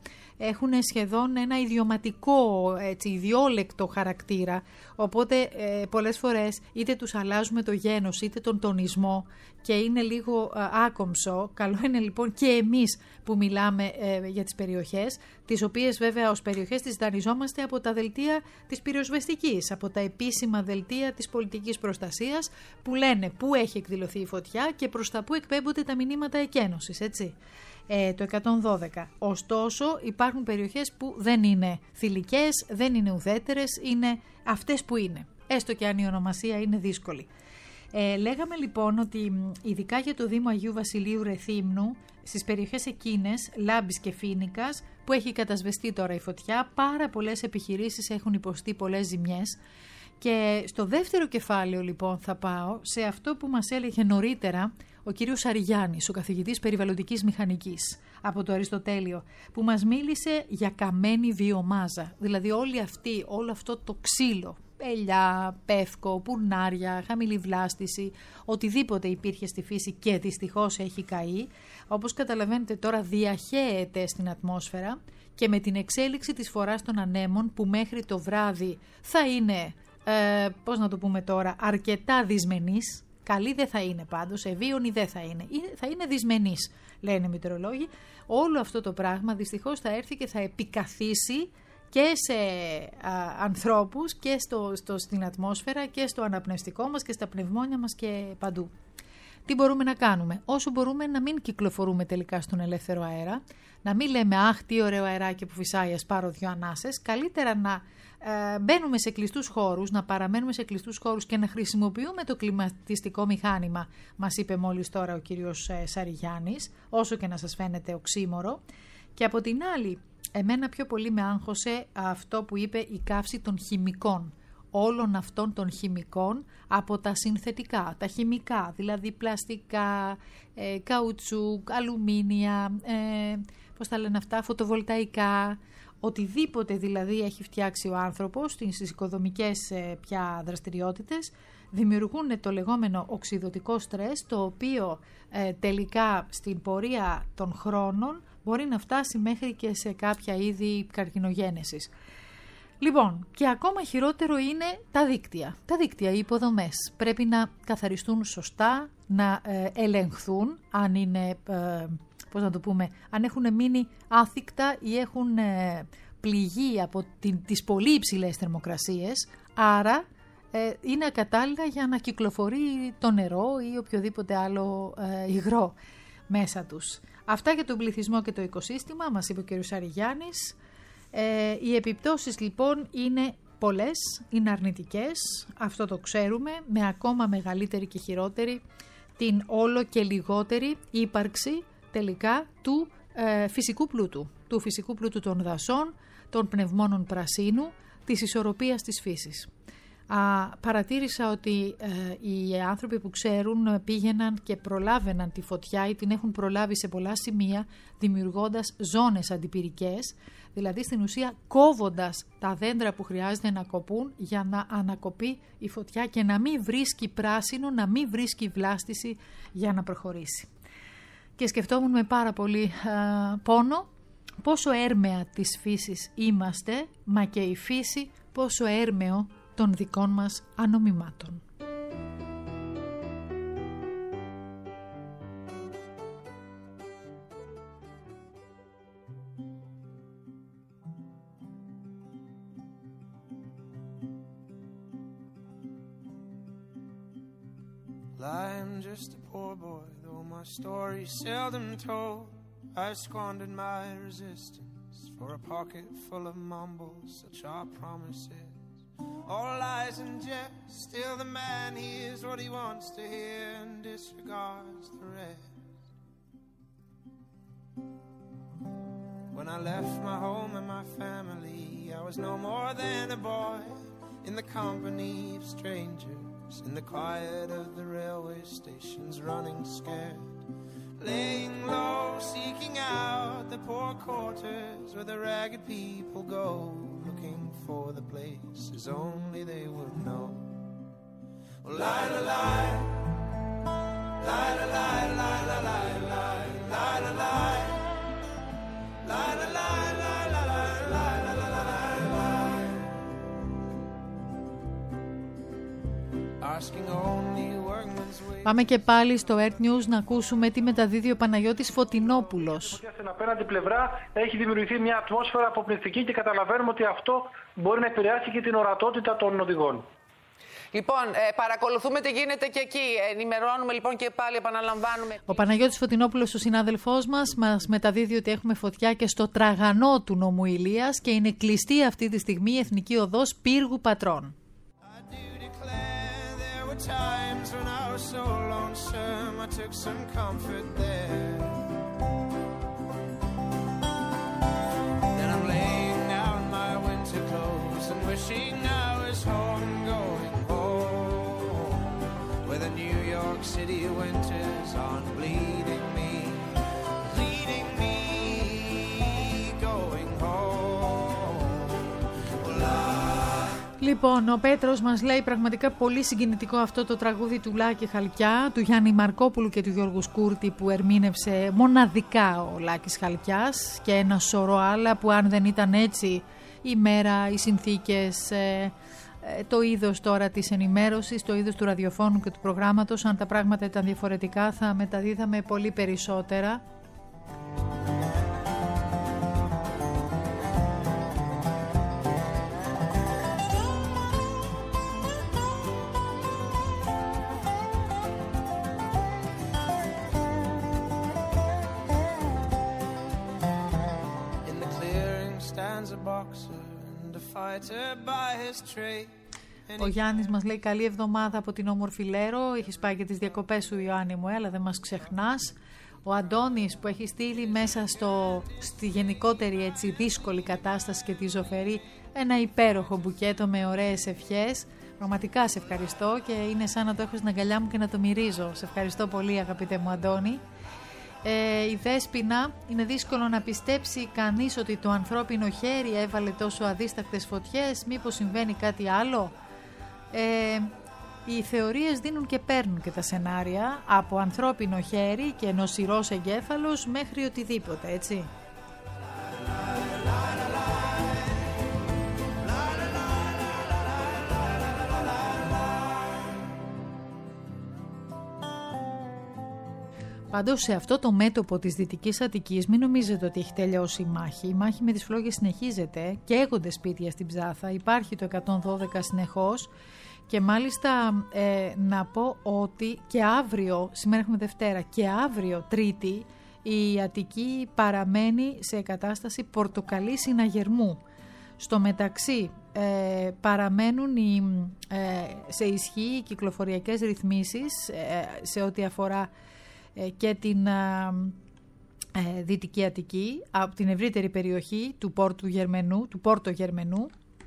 έχουν σχεδόν ένα ιδιωματικό, έτσι, ιδιόλεκτο χαρακτήρα, οπότε πολλές φορές είτε τους αλλάζουμε το γένος είτε τον τονισμό και είναι λίγο άκομψο. Καλό είναι λοιπόν και εμείς που μιλάμε για τις περιοχές, τις οποίες βέβαια ως περιοχές τις δανειζόμαστε από τα δελτία της πυροσβεστικής, από τα επίσημα δελτία της πολιτικής προστασίας που λένε πού έχει εκδηλωθεί η φωτιά και προς τα πού εκπέμπονται τα μηνύματα εκένωσης, έτσι. Το 112. Ωστόσο υπάρχουν περιοχές που δεν είναι θηλυκές, δεν είναι ουδέτερες, είναι αυτές που είναι, έστω και αν η ονομασία είναι δύσκολη. Λέγαμε λοιπόν ότι ειδικά για το Δήμο Αγίου Βασιλείου Ρεθύμνου, στις περιοχές εκείνες, Λάμπης και Φοίνικας, που έχει κατασβεστεί τώρα η φωτιά, πάρα πολλές επιχειρήσεις έχουν υποστεί πολλές ζημιές. Και στο δεύτερο κεφάλαιο λοιπόν θα πάω σε αυτό που μας έλεγε νωρίτερα ο κύριος Σαριγιάννης, ο καθηγητής περιβαλλοντικής μηχανικής από το Αριστοτέλειο, που μας μίλησε για καμένη βιομάζα, δηλαδή όλο αυτό το ξύλο, ελιά, πεύκο, πουρνάρια, χαμηλή βλάστηση, οτιδήποτε υπήρχε στη φύση και δυστυχώς έχει καεί, όπως καταλαβαίνετε τώρα διαχέεται στην ατμόσφαιρα και με την εξέλιξη της φοράς των ανέμων που μέχρι το βράδυ θα είναι, πώς να το πούμε τώρα, αρκετά δυσμενής. Καλή δεν θα είναι πάντως, ευίωνη δεν θα είναι. Θα είναι δυσμενής, λένε οι μετεωρολόγοι. Όλο αυτό το πράγμα δυστυχώς θα έρθει και θα επικαθίσει και σε ανθρώπους και στην ατμόσφαιρα και στο αναπνευστικό μας και στα πνευμόνια μας και παντού. Τι μπορούμε να κάνουμε? Όσο μπορούμε να μην κυκλοφορούμε τελικά στον ελεύθερο αέρα, να μην λέμε «Αχ, τι ωραίο αεράκι που φυσάει, ας πάρω 2 ανάσες». Καλύτερα να μπαίνουμε σε κλειστούς χώρους, να παραμένουμε σε κλειστούς χώρους και να χρησιμοποιούμε το κλιματιστικό μηχάνημα, μας είπε μόλις τώρα ο κύριος Σαριγιάννης, όσο και να σας φαίνεται οξύμορο. Και από την άλλη, εμένα πιο πολύ με άγχωσε αυτό που είπε η καύση των χημικών. Όλων αυτών των χημικών από τα συνθετικά, τα χημικά, δηλαδή πλαστικά, καουτσούκ, αλουμίνια, πώς τα λένε αυτά, φωτοβολταϊκά, οτιδήποτε δηλαδή έχει φτιάξει ο άνθρωπος στις οικοδομικές πια δραστηριότητες, δημιουργούν το λεγόμενο οξυδωτικό στρες, το οποίο τελικά στην πορεία των χρόνων μπορεί να φτάσει μέχρι και σε κάποια είδη καρκινογένεσης. Λοιπόν, και ακόμα χειρότερο είναι τα δίκτυα. Τα δίκτυα, οι υποδομές πρέπει να καθαριστούν σωστά, να ελεγχθούν αν είναι, πώς να το πούμε, αν έχουν μείνει άθικτα ή έχουν πληγεί από τις πολύ υψηλές θερμοκρασίες, άρα είναι ακατάλληλα για να κυκλοφορεί το νερό ή οποιοδήποτε άλλο υγρό μέσα τους. Αυτά για τον πληθυσμό και το οικοσύστημα, μας είπε ο κ. Σαριγιάννης. Οι επιπτώσεις λοιπόν είναι πολλές, είναι αρνητικές, αυτό το ξέρουμε, με ακόμα μεγαλύτερη και χειρότερη την όλο και λιγότερη ύπαρξη τελικά του φυσικού πλούτου, του φυσικού πλούτου των δασών, των πνευμόνων πρασίνου, της ισορροπίας της φύσης. Παρατήρησα ότι οι άνθρωποι που ξέρουν πήγαιναν και προλάβαιναν τη φωτιά ή την έχουν προλάβει σε πολλά σημεία, δημιουργώντας ζώνες αντιπυρικές, δηλαδή στην ουσία κόβοντας τα δέντρα που χρειάζεται να κοπούν για να ανακοπεί η φωτιά και να μην βρίσκει πράσινο, να μην βρίσκει βλάστηση για να προχωρήσει. Και σκεφτόμουν με πάρα πολύ πόνο πόσο έρμεα της φύσης είμαστε, μα και η φύση πόσο έρμεο των δικών μας ανομιμάτων. I'm just a poor boy, though my story's seldom told. I squandered my resistance for a pocket full of mumbles, such are promises. All lies and jest, still the man hears what he wants to hear and disregards the rest. When I left my home and my family, I was no more than a boy in the company of strangers, in the quiet of the railway stations, running scared, laying low, seeking out the poor quarters where the ragged people go, looking for the places only they would know. Oh, lie, lie, lie, lie, lie, lie, lie, lie, lie, lie, lie, lie, lie, lie, lie, lie. asking only workmen's wages. Πάμε και πάλι στο Earth News να ακούσουμε τι μεταδίδει ο Παναγιώτης Φωτεινόπουλος. Στην απέναντι πλευρά έχει δημιουργηθεί μια ατμόσφαιρα αποπνευστική και καταλαβαίνουμε ότι αυτό μπορεί να επηρεάσει και την ορατότητα των οδηγών. Λοιπόν, παρακολουθούμε τι γίνεται και εκεί. Ενημερώνουμε λοιπόν και πάλι, επαναλαμβάνουμε. Ο Παναγιώτης Φωτεινόπουλος, ο συνάδελφός μας μεταδίδει ότι έχουμε φωτιά και στο τραγανό του νομού Ηλίας και είναι κλειστή αυτή τη στιγμή η Εθνική Οδός Πύργου Πατρών. Where the New York City winters aren't bleeding me, going home. Λοιπόν, ο Πέτρος μας λέει πραγματικά πολύ συγκινητικό αυτό το τραγούδι του Λάκη Χαλκιά, του Γιάννη Μαρκόπουλου και του Γιώργου Σκούρτη που ερμήνευσε μοναδικά ο Λάκης Χαλκιάς και ένα σωρό άλλα που αν δεν ήταν έτσι η μέρα, οι συνθήκες, το είδος τώρα της ενημέρωσης, το είδος του ραδιοφώνου και του προγράμματος, αν τα πράγματα ήταν διαφορετικά θα μεταδίδαμε πολύ περισσότερα. Ο Γιάννης μας λέει καλή εβδομάδα από την όμορφη Λέρο. Έχεις πάει και τις διακοπές σου, Ιωάννη μου, αλλά δεν μας ξεχνάς. Ο Αντώνης που έχει στείλει μέσα στη γενικότερη έτσι δύσκολη κατάσταση και τη ζωφερή ένα υπέροχο μπουκέτο με ωραίες ευχές. Πραγματικά σε ευχαριστώ και είναι σαν να το έχω στην αγκαλιά μου και να το μυρίζω. Σε ευχαριστώ πολύ, αγαπητέ μου Αντώνη. Η Δέσποινα, είναι δύσκολο να πιστέψει κανείς ότι το ανθρώπινο χέρι έβαλε τόσο αδίστακτες φωτιές, μήπως συμβαίνει κάτι άλλο. Οι θεωρίες δίνουν και παίρνουν και τα σενάρια, από ανθρώπινο χέρι και νοσηρός εγκέφαλος μέχρι οτιδήποτε, έτσι. Πάντως σε αυτό το μέτωπο της Δυτικής Αττικής μην νομίζετε ότι έχει τελειώσει η μάχη. Η μάχη με τις φλόγες συνεχίζεται, καίγονται σπίτια στην Ψάθα, υπάρχει το 112 συνεχώς και μάλιστα να πω ότι και αύριο, σήμερα έχουμε Δευτέρα, και αύριο Τρίτη η Αττική παραμένει σε κατάσταση πορτοκαλί συναγερμού. Στο μεταξύ παραμένουν σε ισχύ οι κυκλοφοριακές ρυθμίσεις σε ό,τι αφορά και την Δυτική Αττική από την ευρύτερη περιοχή του Πόρτο Γερμενού.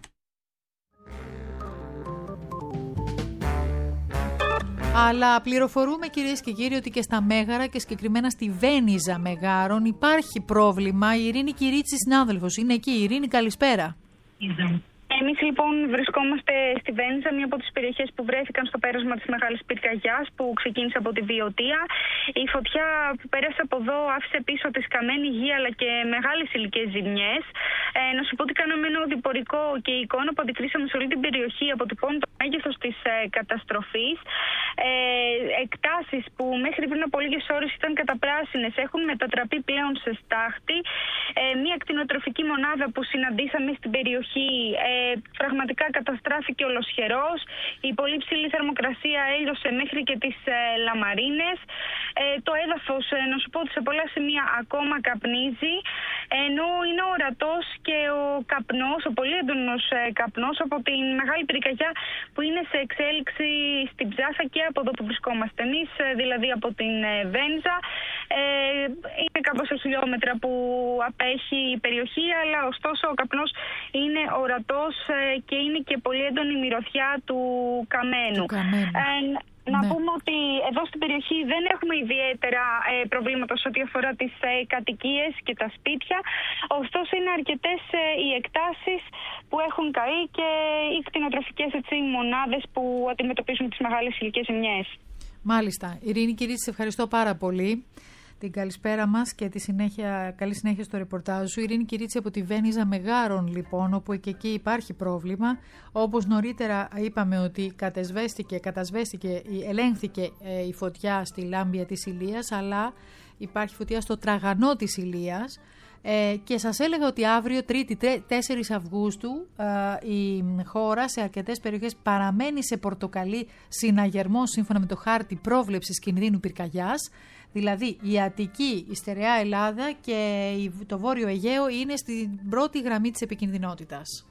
Αλλά πληροφορούμε, κυρίες και κύριοι, ότι και στα Μέγαρα και συγκεκριμένα στη Βένιζα Μεγάρων υπάρχει πρόβλημα. Η Ειρήνη Κυρίτσι, συνάδελφος, είναι εκεί. Ειρήνη, καλησπέρα. Εμείς λοιπόν βρισκόμαστε στη Βένιζα, μία από τις περιοχές που βρέθηκαν στο πέρασμα της Μεγάλης Πυρκαγιάς που ξεκίνησε από τη Βιωτία. Η φωτιά που πέρασε από εδώ άφησε πίσω τη σκαμμένη γη αλλά και μεγάλες υλικές ζημιές. Να σου πω ότι κάναμε ένα οδηπορικό και η εικόνα που αντικρίσαμε σε όλη την περιοχή αποτυπώνει το μέγεθος της καταστροφής. Εκτάσεις που μέχρι πριν από λίγες ώρες ήταν καταπράσινες έχουν μετατραπεί πλέον σε στάχτη. Μία κτηνοτροφική μονάδα που συναντήσαμε στην περιοχή πραγματικά καταστράφηκε ολοσχερός. Η πολύ ψηλή θερμοκρασία έλειωσε μέχρι και τις λαμαρίνες. Το έδαφος, να σου πω ότι σε πολλά σημεία ακόμα καπνίζει, ενώ είναι ορατός και ο καπνός, ο πολύ έντονος καπνός από την Μεγάλη Πυρκαγιά που είναι σε εξέλιξη στην Ψάθα και από εδώ που βρισκόμαστε εμείς, δηλαδή από την Βένιζα. Είναι κάπως σε χιλιόμετρα που απέχει η περιοχή, αλλά ωστόσο ο καπνός είναι ορατός και είναι και πολύ έντονη η μυρωδιά του καμένου. Να πούμε ότι εδώ στην περιοχή δεν έχουμε ιδιαίτερα προβλήματα σε ό,τι αφορά τις κατοικίες και τα σπίτια. Ωστόσο είναι αρκετές οι εκτάσεις που έχουν καεί και οι κτηνοτροφικές μονάδες που αντιμετωπίζουν τις μεγάλες υλικές ζημιές. Μάλιστα. Ειρήνη Κυρίτσι, σε ευχαριστώ πάρα πολύ. την καλησπέρα μας και καλή συνέχεια στο ρεπορτάζ σου. Ειρήνη Κυρίτσι από τη Βένιζα Μεγάρων, λοιπόν, όπου και εκεί υπάρχει πρόβλημα. Όπως νωρίτερα είπαμε ότι ελέγχθηκε η φωτιά στη Λάμπια της Ηλίας, αλλά υπάρχει φωτιά στο Τραγανό της Ηλίας. Και σας έλεγα ότι αύριο, Τρίτη 4 Αυγούστου, η χώρα σε αρκετές περιοχές παραμένει σε πορτοκαλί συναγερμό σύμφωνα με το χάρτη πρόβλεψης κινδύνου πυρκαγιάς. Δηλαδή η Αττική, η στερεά Ελλάδα και το Βόρειο Αιγαίο είναι στην πρώτη γραμμή της επικινδυνότητας.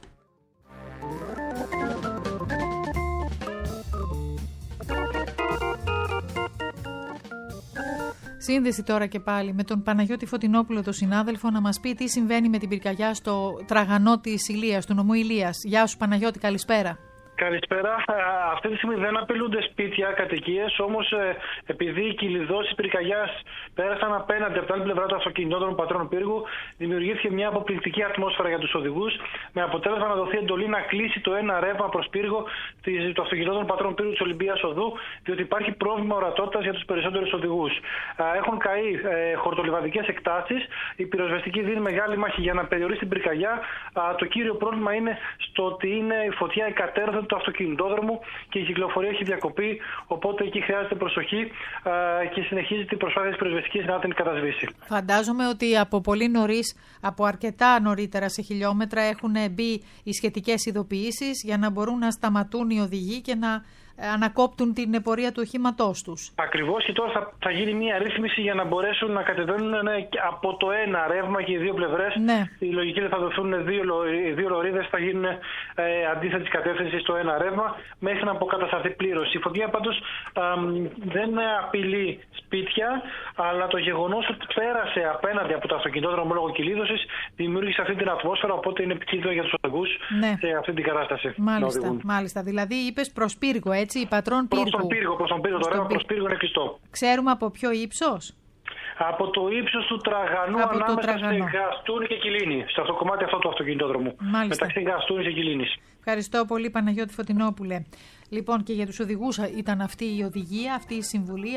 Σύνδεση τώρα και πάλι με τον Παναγιώτη Φωτεινόπουλο, τον συνάδελφο, να μας πει τι συμβαίνει με την πυρκαγιά στο Τραγανό της Ηλίας, του νομού Ηλίας. Γεια σου Παναγιώτη, καλησπέρα. Καλησπέρα. Αυτή τη στιγμή δεν απειλούνται σπίτια, κατοικίες, όμως επειδή οι κυλιδώσεις πυρκαγιάς πέρασαν απέναντι από την άλλη πλευρά του αυτοκινητόδρομου Πατρών Πύργου, δημιουργήθηκε μια αποπληκτική ατμόσφαιρα για τους οδηγούς, με αποτέλεσμα να δοθεί εντολή να κλείσει το ένα ρεύμα προς Πύργο του αυτοκινητόδρομου Πατρών Πύργου της Ολυμπίας Οδού, διότι υπάρχει πρόβλημα ορατότητας για τους περισσότερους οδηγούς. Έχουν καεί χορτολιβαδικές εκτάσεις, η πυροσβεστική δίνει μεγάλη μάχη για να περιορίσει την πυρκαγιά. Το κύριο πρόβλημα είναι στο ότι είναι η φωτιά εκατέρωθεν του αυτοκινητόδρομου και η κυκλοφορία έχει διακοπεί, οπότε εκεί χρειάζεται προσοχή και συνεχίζει την προσπάθεια της πυροσβεστικής να την κατασβήσει. Φαντάζομαι ότι από πολύ νωρίς, από αρκετά νωρίτερα σε χιλιόμετρα έχουν μπει οι σχετικές ειδοποιήσεις για να μπορούν να σταματούν οι οδηγοί και να ανακόπτουν την πορεία του οχήματός τους. Ακριβώς, και τώρα θα γίνει μια ρύθμιση για να μπορέσουν να κατεβαίνουν από το ένα ρεύμα και οι δύο πλευρές. Ναι. Η λογική θα δοθούν δύο λωρίδες, θα γίνουν αντίθετης κατεύθυνσης στο ένα ρεύμα μέχρι να αποκατασταθεί πλήρως. Η φωτιά πάντως δεν απειλεί σπίτια, αλλά το γεγονός ότι πέρασε απέναντι από το αυτοκινητόδρομο λόγω κυλίδωσης δημιούργησε αυτή την ατμόσφαιρα, οπότε είναι επικίνδυνο για τους οδηγούς σε αυτή την κατάσταση. Μάλιστα. Δηλαδή είπες προς Πύργο, έτσι, η Πατρών Πύργου. Προς τον Πύργο, το ρεύμα προς Πύργο είναι κλειστό. Ξέρουμε από ποιο ύψος? Από το ύψος του Τραγανού ανάμεσα σε Γαστούνη και Κιλίνη. Στο κομμάτι αυτό του αυτοκινητόδρομου. Μεταξύ Γαστούνη και Κιλίνης. Ευχαριστώ πολύ Παναγιώτη Φωτεινόπουλε. Λοιπόν, και για τους οδηγούς ήταν αυτή η οδηγία, αυτή η συμβουλή,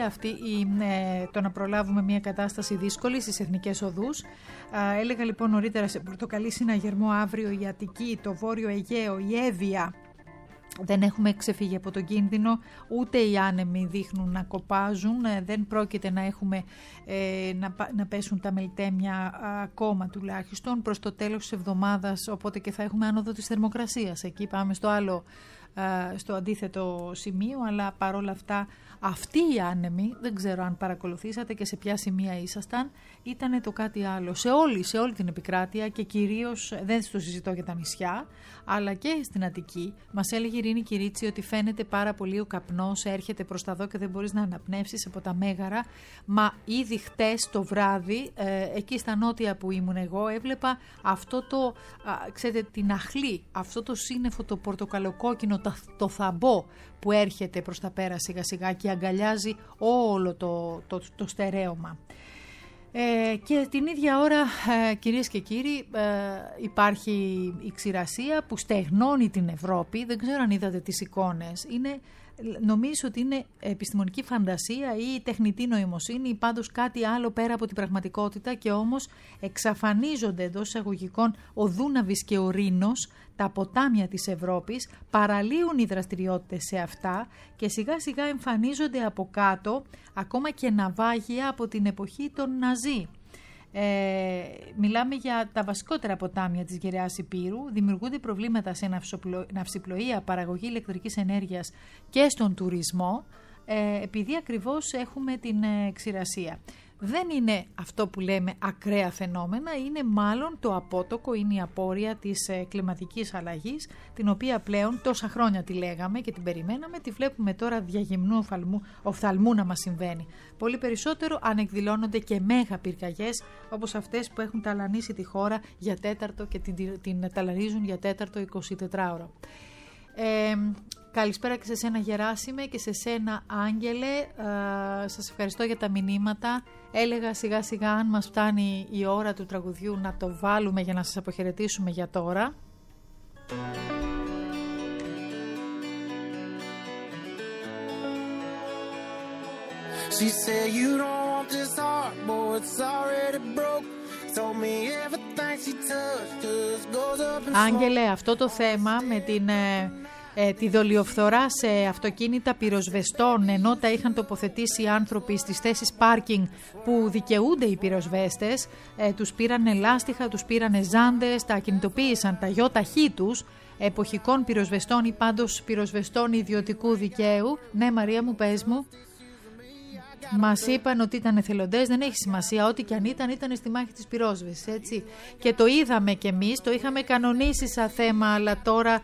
το να προλάβουμε μια κατάσταση δύσκολη στις εθνικές οδούς. Έλεγα λοιπόν νωρίτερα σε πορτοκαλί συναγερμό αύριο η Αττική, το Βόρειο Αιγαίο, η Εύβοια. Δεν έχουμε ξεφύγει από τον κίνδυνο, ούτε οι άνεμοι δείχνουν να κοπάζουν, δεν πρόκειται να έχουμε να πέσουν τα μελτέμια ακόμα τουλάχιστον προς το τέλος της εβδομάδας, οπότε και θα έχουμε άνοδο της θερμοκρασίας. Εκεί πάμε στο αντίθετο σημείο, αλλά παρόλα αυτά αυτοί οι άνεμοι, δεν ξέρω αν παρακολουθήσατε και σε ποια σημεία ήσασταν, ήταν το κάτι άλλο. Σε όλη την επικράτεια και κυρίως, δεν το συζητώ για τα νησιά, αλλά και στην Αττική, μας έλεγε η Ειρήνη Κυρίτσι ότι φαίνεται πάρα πολύ ο καπνός, έρχεται προς τα δω και δεν μπορείς να αναπνεύσεις από τα μέγαρα, μα ήδη χτες το βράδυ, εκεί στα νότια που ήμουν εγώ, έβλεπα αυτό ξέρετε, την αχλή, αυτό το σύννεφο, το πορτοκαλοκόκκινο, το θαμπό που έρχεται προς τα πέρα σιγά σιγά και αγκαλιάζει όλο το στερέωμα. Και την ίδια ώρα, κυρίες και κύριοι, υπάρχει η ξηρασία που στεγνώνει την Ευρώπη. Δεν ξέρω αν είδατε τις εικόνες. Νομίζω ότι είναι επιστημονική φαντασία ή τεχνητή νοημοσύνη ή πάντως κάτι άλλο πέρα από την πραγματικότητα, και όμως εξαφανίζονται εντός εισαγωγικών ο Δούναβης και ο Ρήνος, τα ποτάμια της Ευρώπης, παραλύουν οι δραστηριότητες σε αυτά και σιγά σιγά εμφανίζονται από κάτω ακόμα και ναυάγια από την εποχή των Ναζί. Μιλάμε για τα βασικότερα ποτάμια της Γεραιάς Υπήρου. Δημιουργούνται προβλήματα σε ναυσιπλοεία, παραγωγή ηλεκτρικής ενέργειας και στον τουρισμό, επειδή ακριβώς έχουμε την ξηρασία. Δεν είναι αυτό που λέμε ακραία φαινόμενα, είναι μάλλον το απότοκο, είναι η απόρρεια της κλιματικής αλλαγής, την οποία πλέον τόσα χρόνια τη λέγαμε και την περιμέναμε, τη βλέπουμε τώρα διαγυμνού οφθαλμού να μας συμβαίνει. Πολύ περισσότερο αν εκδηλώνονται και μέγα πυρκαγιές, όπως αυτές που έχουν ταλανίσει τη χώρα για τέταρτο και την ταλανίζουν για τέταρτο 24ωρο. Καλησπέρα και σε σένα Γεράσιμε και σε σένα Άγγελε, σας ευχαριστώ για τα μηνύματα. Έλεγα σιγά σιγά αν μας φτάνει η ώρα του τραγουδιού να το βάλουμε για να σας αποχαιρετήσουμε για τώρα. She said you don't want want this heart, boy, it's already broke. Told me everything she touched just goes up in smoke. Άγγελε, αυτό το θέμα με τη δολιοφθορά σε αυτοκίνητα πυροσβεστών, ενώ τα είχαν τοποθετήσει οι άνθρωποι στις θέσεις πάρκινγκ που δικαιούνται οι πυροσβέστες, τους πήρανε λάστιχα, τους πήρανε ζάντες, τα ακινητοποίησαν τα γιοταχή τους, εποχικών πυροσβεστών ή πάντως πυροσβεστών ιδιωτικού δικαίου. Ναι, Μαρία μου, πες μου. Μας είπαν ότι ήταν εθελοντές, δεν έχει σημασία, ό,τι και αν ήταν στη μάχη της πυρόσβεσης, έτσι. Και το είδαμε κι εμείς, το είχαμε κανονίσει σαν θέμα, αλλά τώρα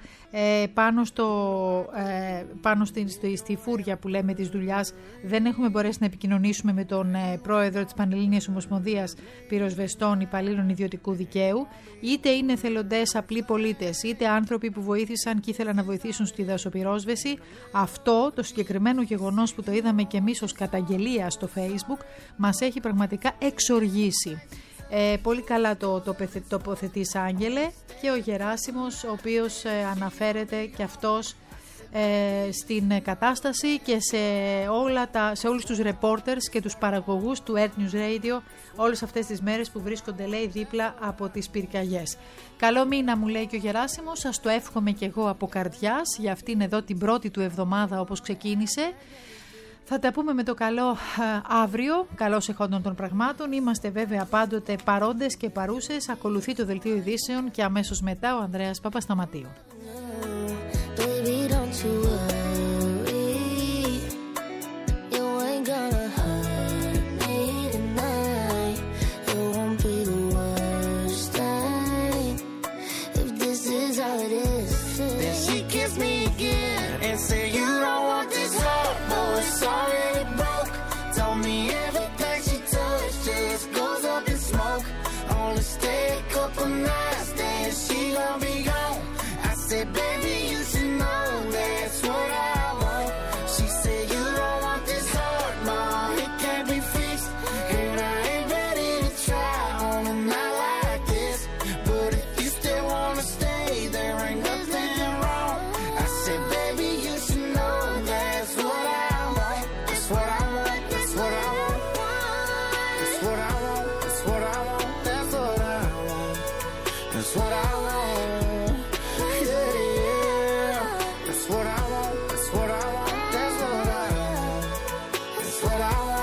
πάνω στη φούρια που λέμε της δουλειάς δεν έχουμε μπορέσει να επικοινωνήσουμε με τον πρόεδρο της Πανελλήνιας Ομοσπονδίας Πυροσβεστών Υπαλλήλων Ιδιωτικού Δικαίου. Είτε είναι εθελοντές, απλοί πολίτες, είτε άνθρωποι που βοήθησαν και ήθελαν να βοηθήσουν στη δασοπυρόσβεση. Αυτό το συγκεκριμένο γεγονός που το είδαμε κι εμείς ως καταγγελία στο Facebook μας έχει πραγματικά εξοργήσει. Πολύ καλά το τοποθετείς, Άγγελε, και ο Γεράσιμος, ο οποίος αναφέρεται και αυτός στην κατάσταση και σε όλους τους reporters και τους παραγωγούς του Earth News Radio όλες αυτές τις μέρες που βρίσκονται, λέει, δίπλα από τις πυρκαγιές. Καλό μήνα, μου λέει και ο Γεράσιμος, σας το εύχομαι και εγώ από καρδιάς για αυτήν εδώ την πρώτη του εβδομάδα όπως ξεκίνησε. Θα τα πούμε με το καλό αύριο, καλώς εχόντων των πραγμάτων. Είμαστε βέβαια πάντοτε παρόντες και παρούσες. Ακολουθεί το δελτίο ειδήσεων και αμέσως μετά ο Ανδρέας Παπασταματίου. That's what I want.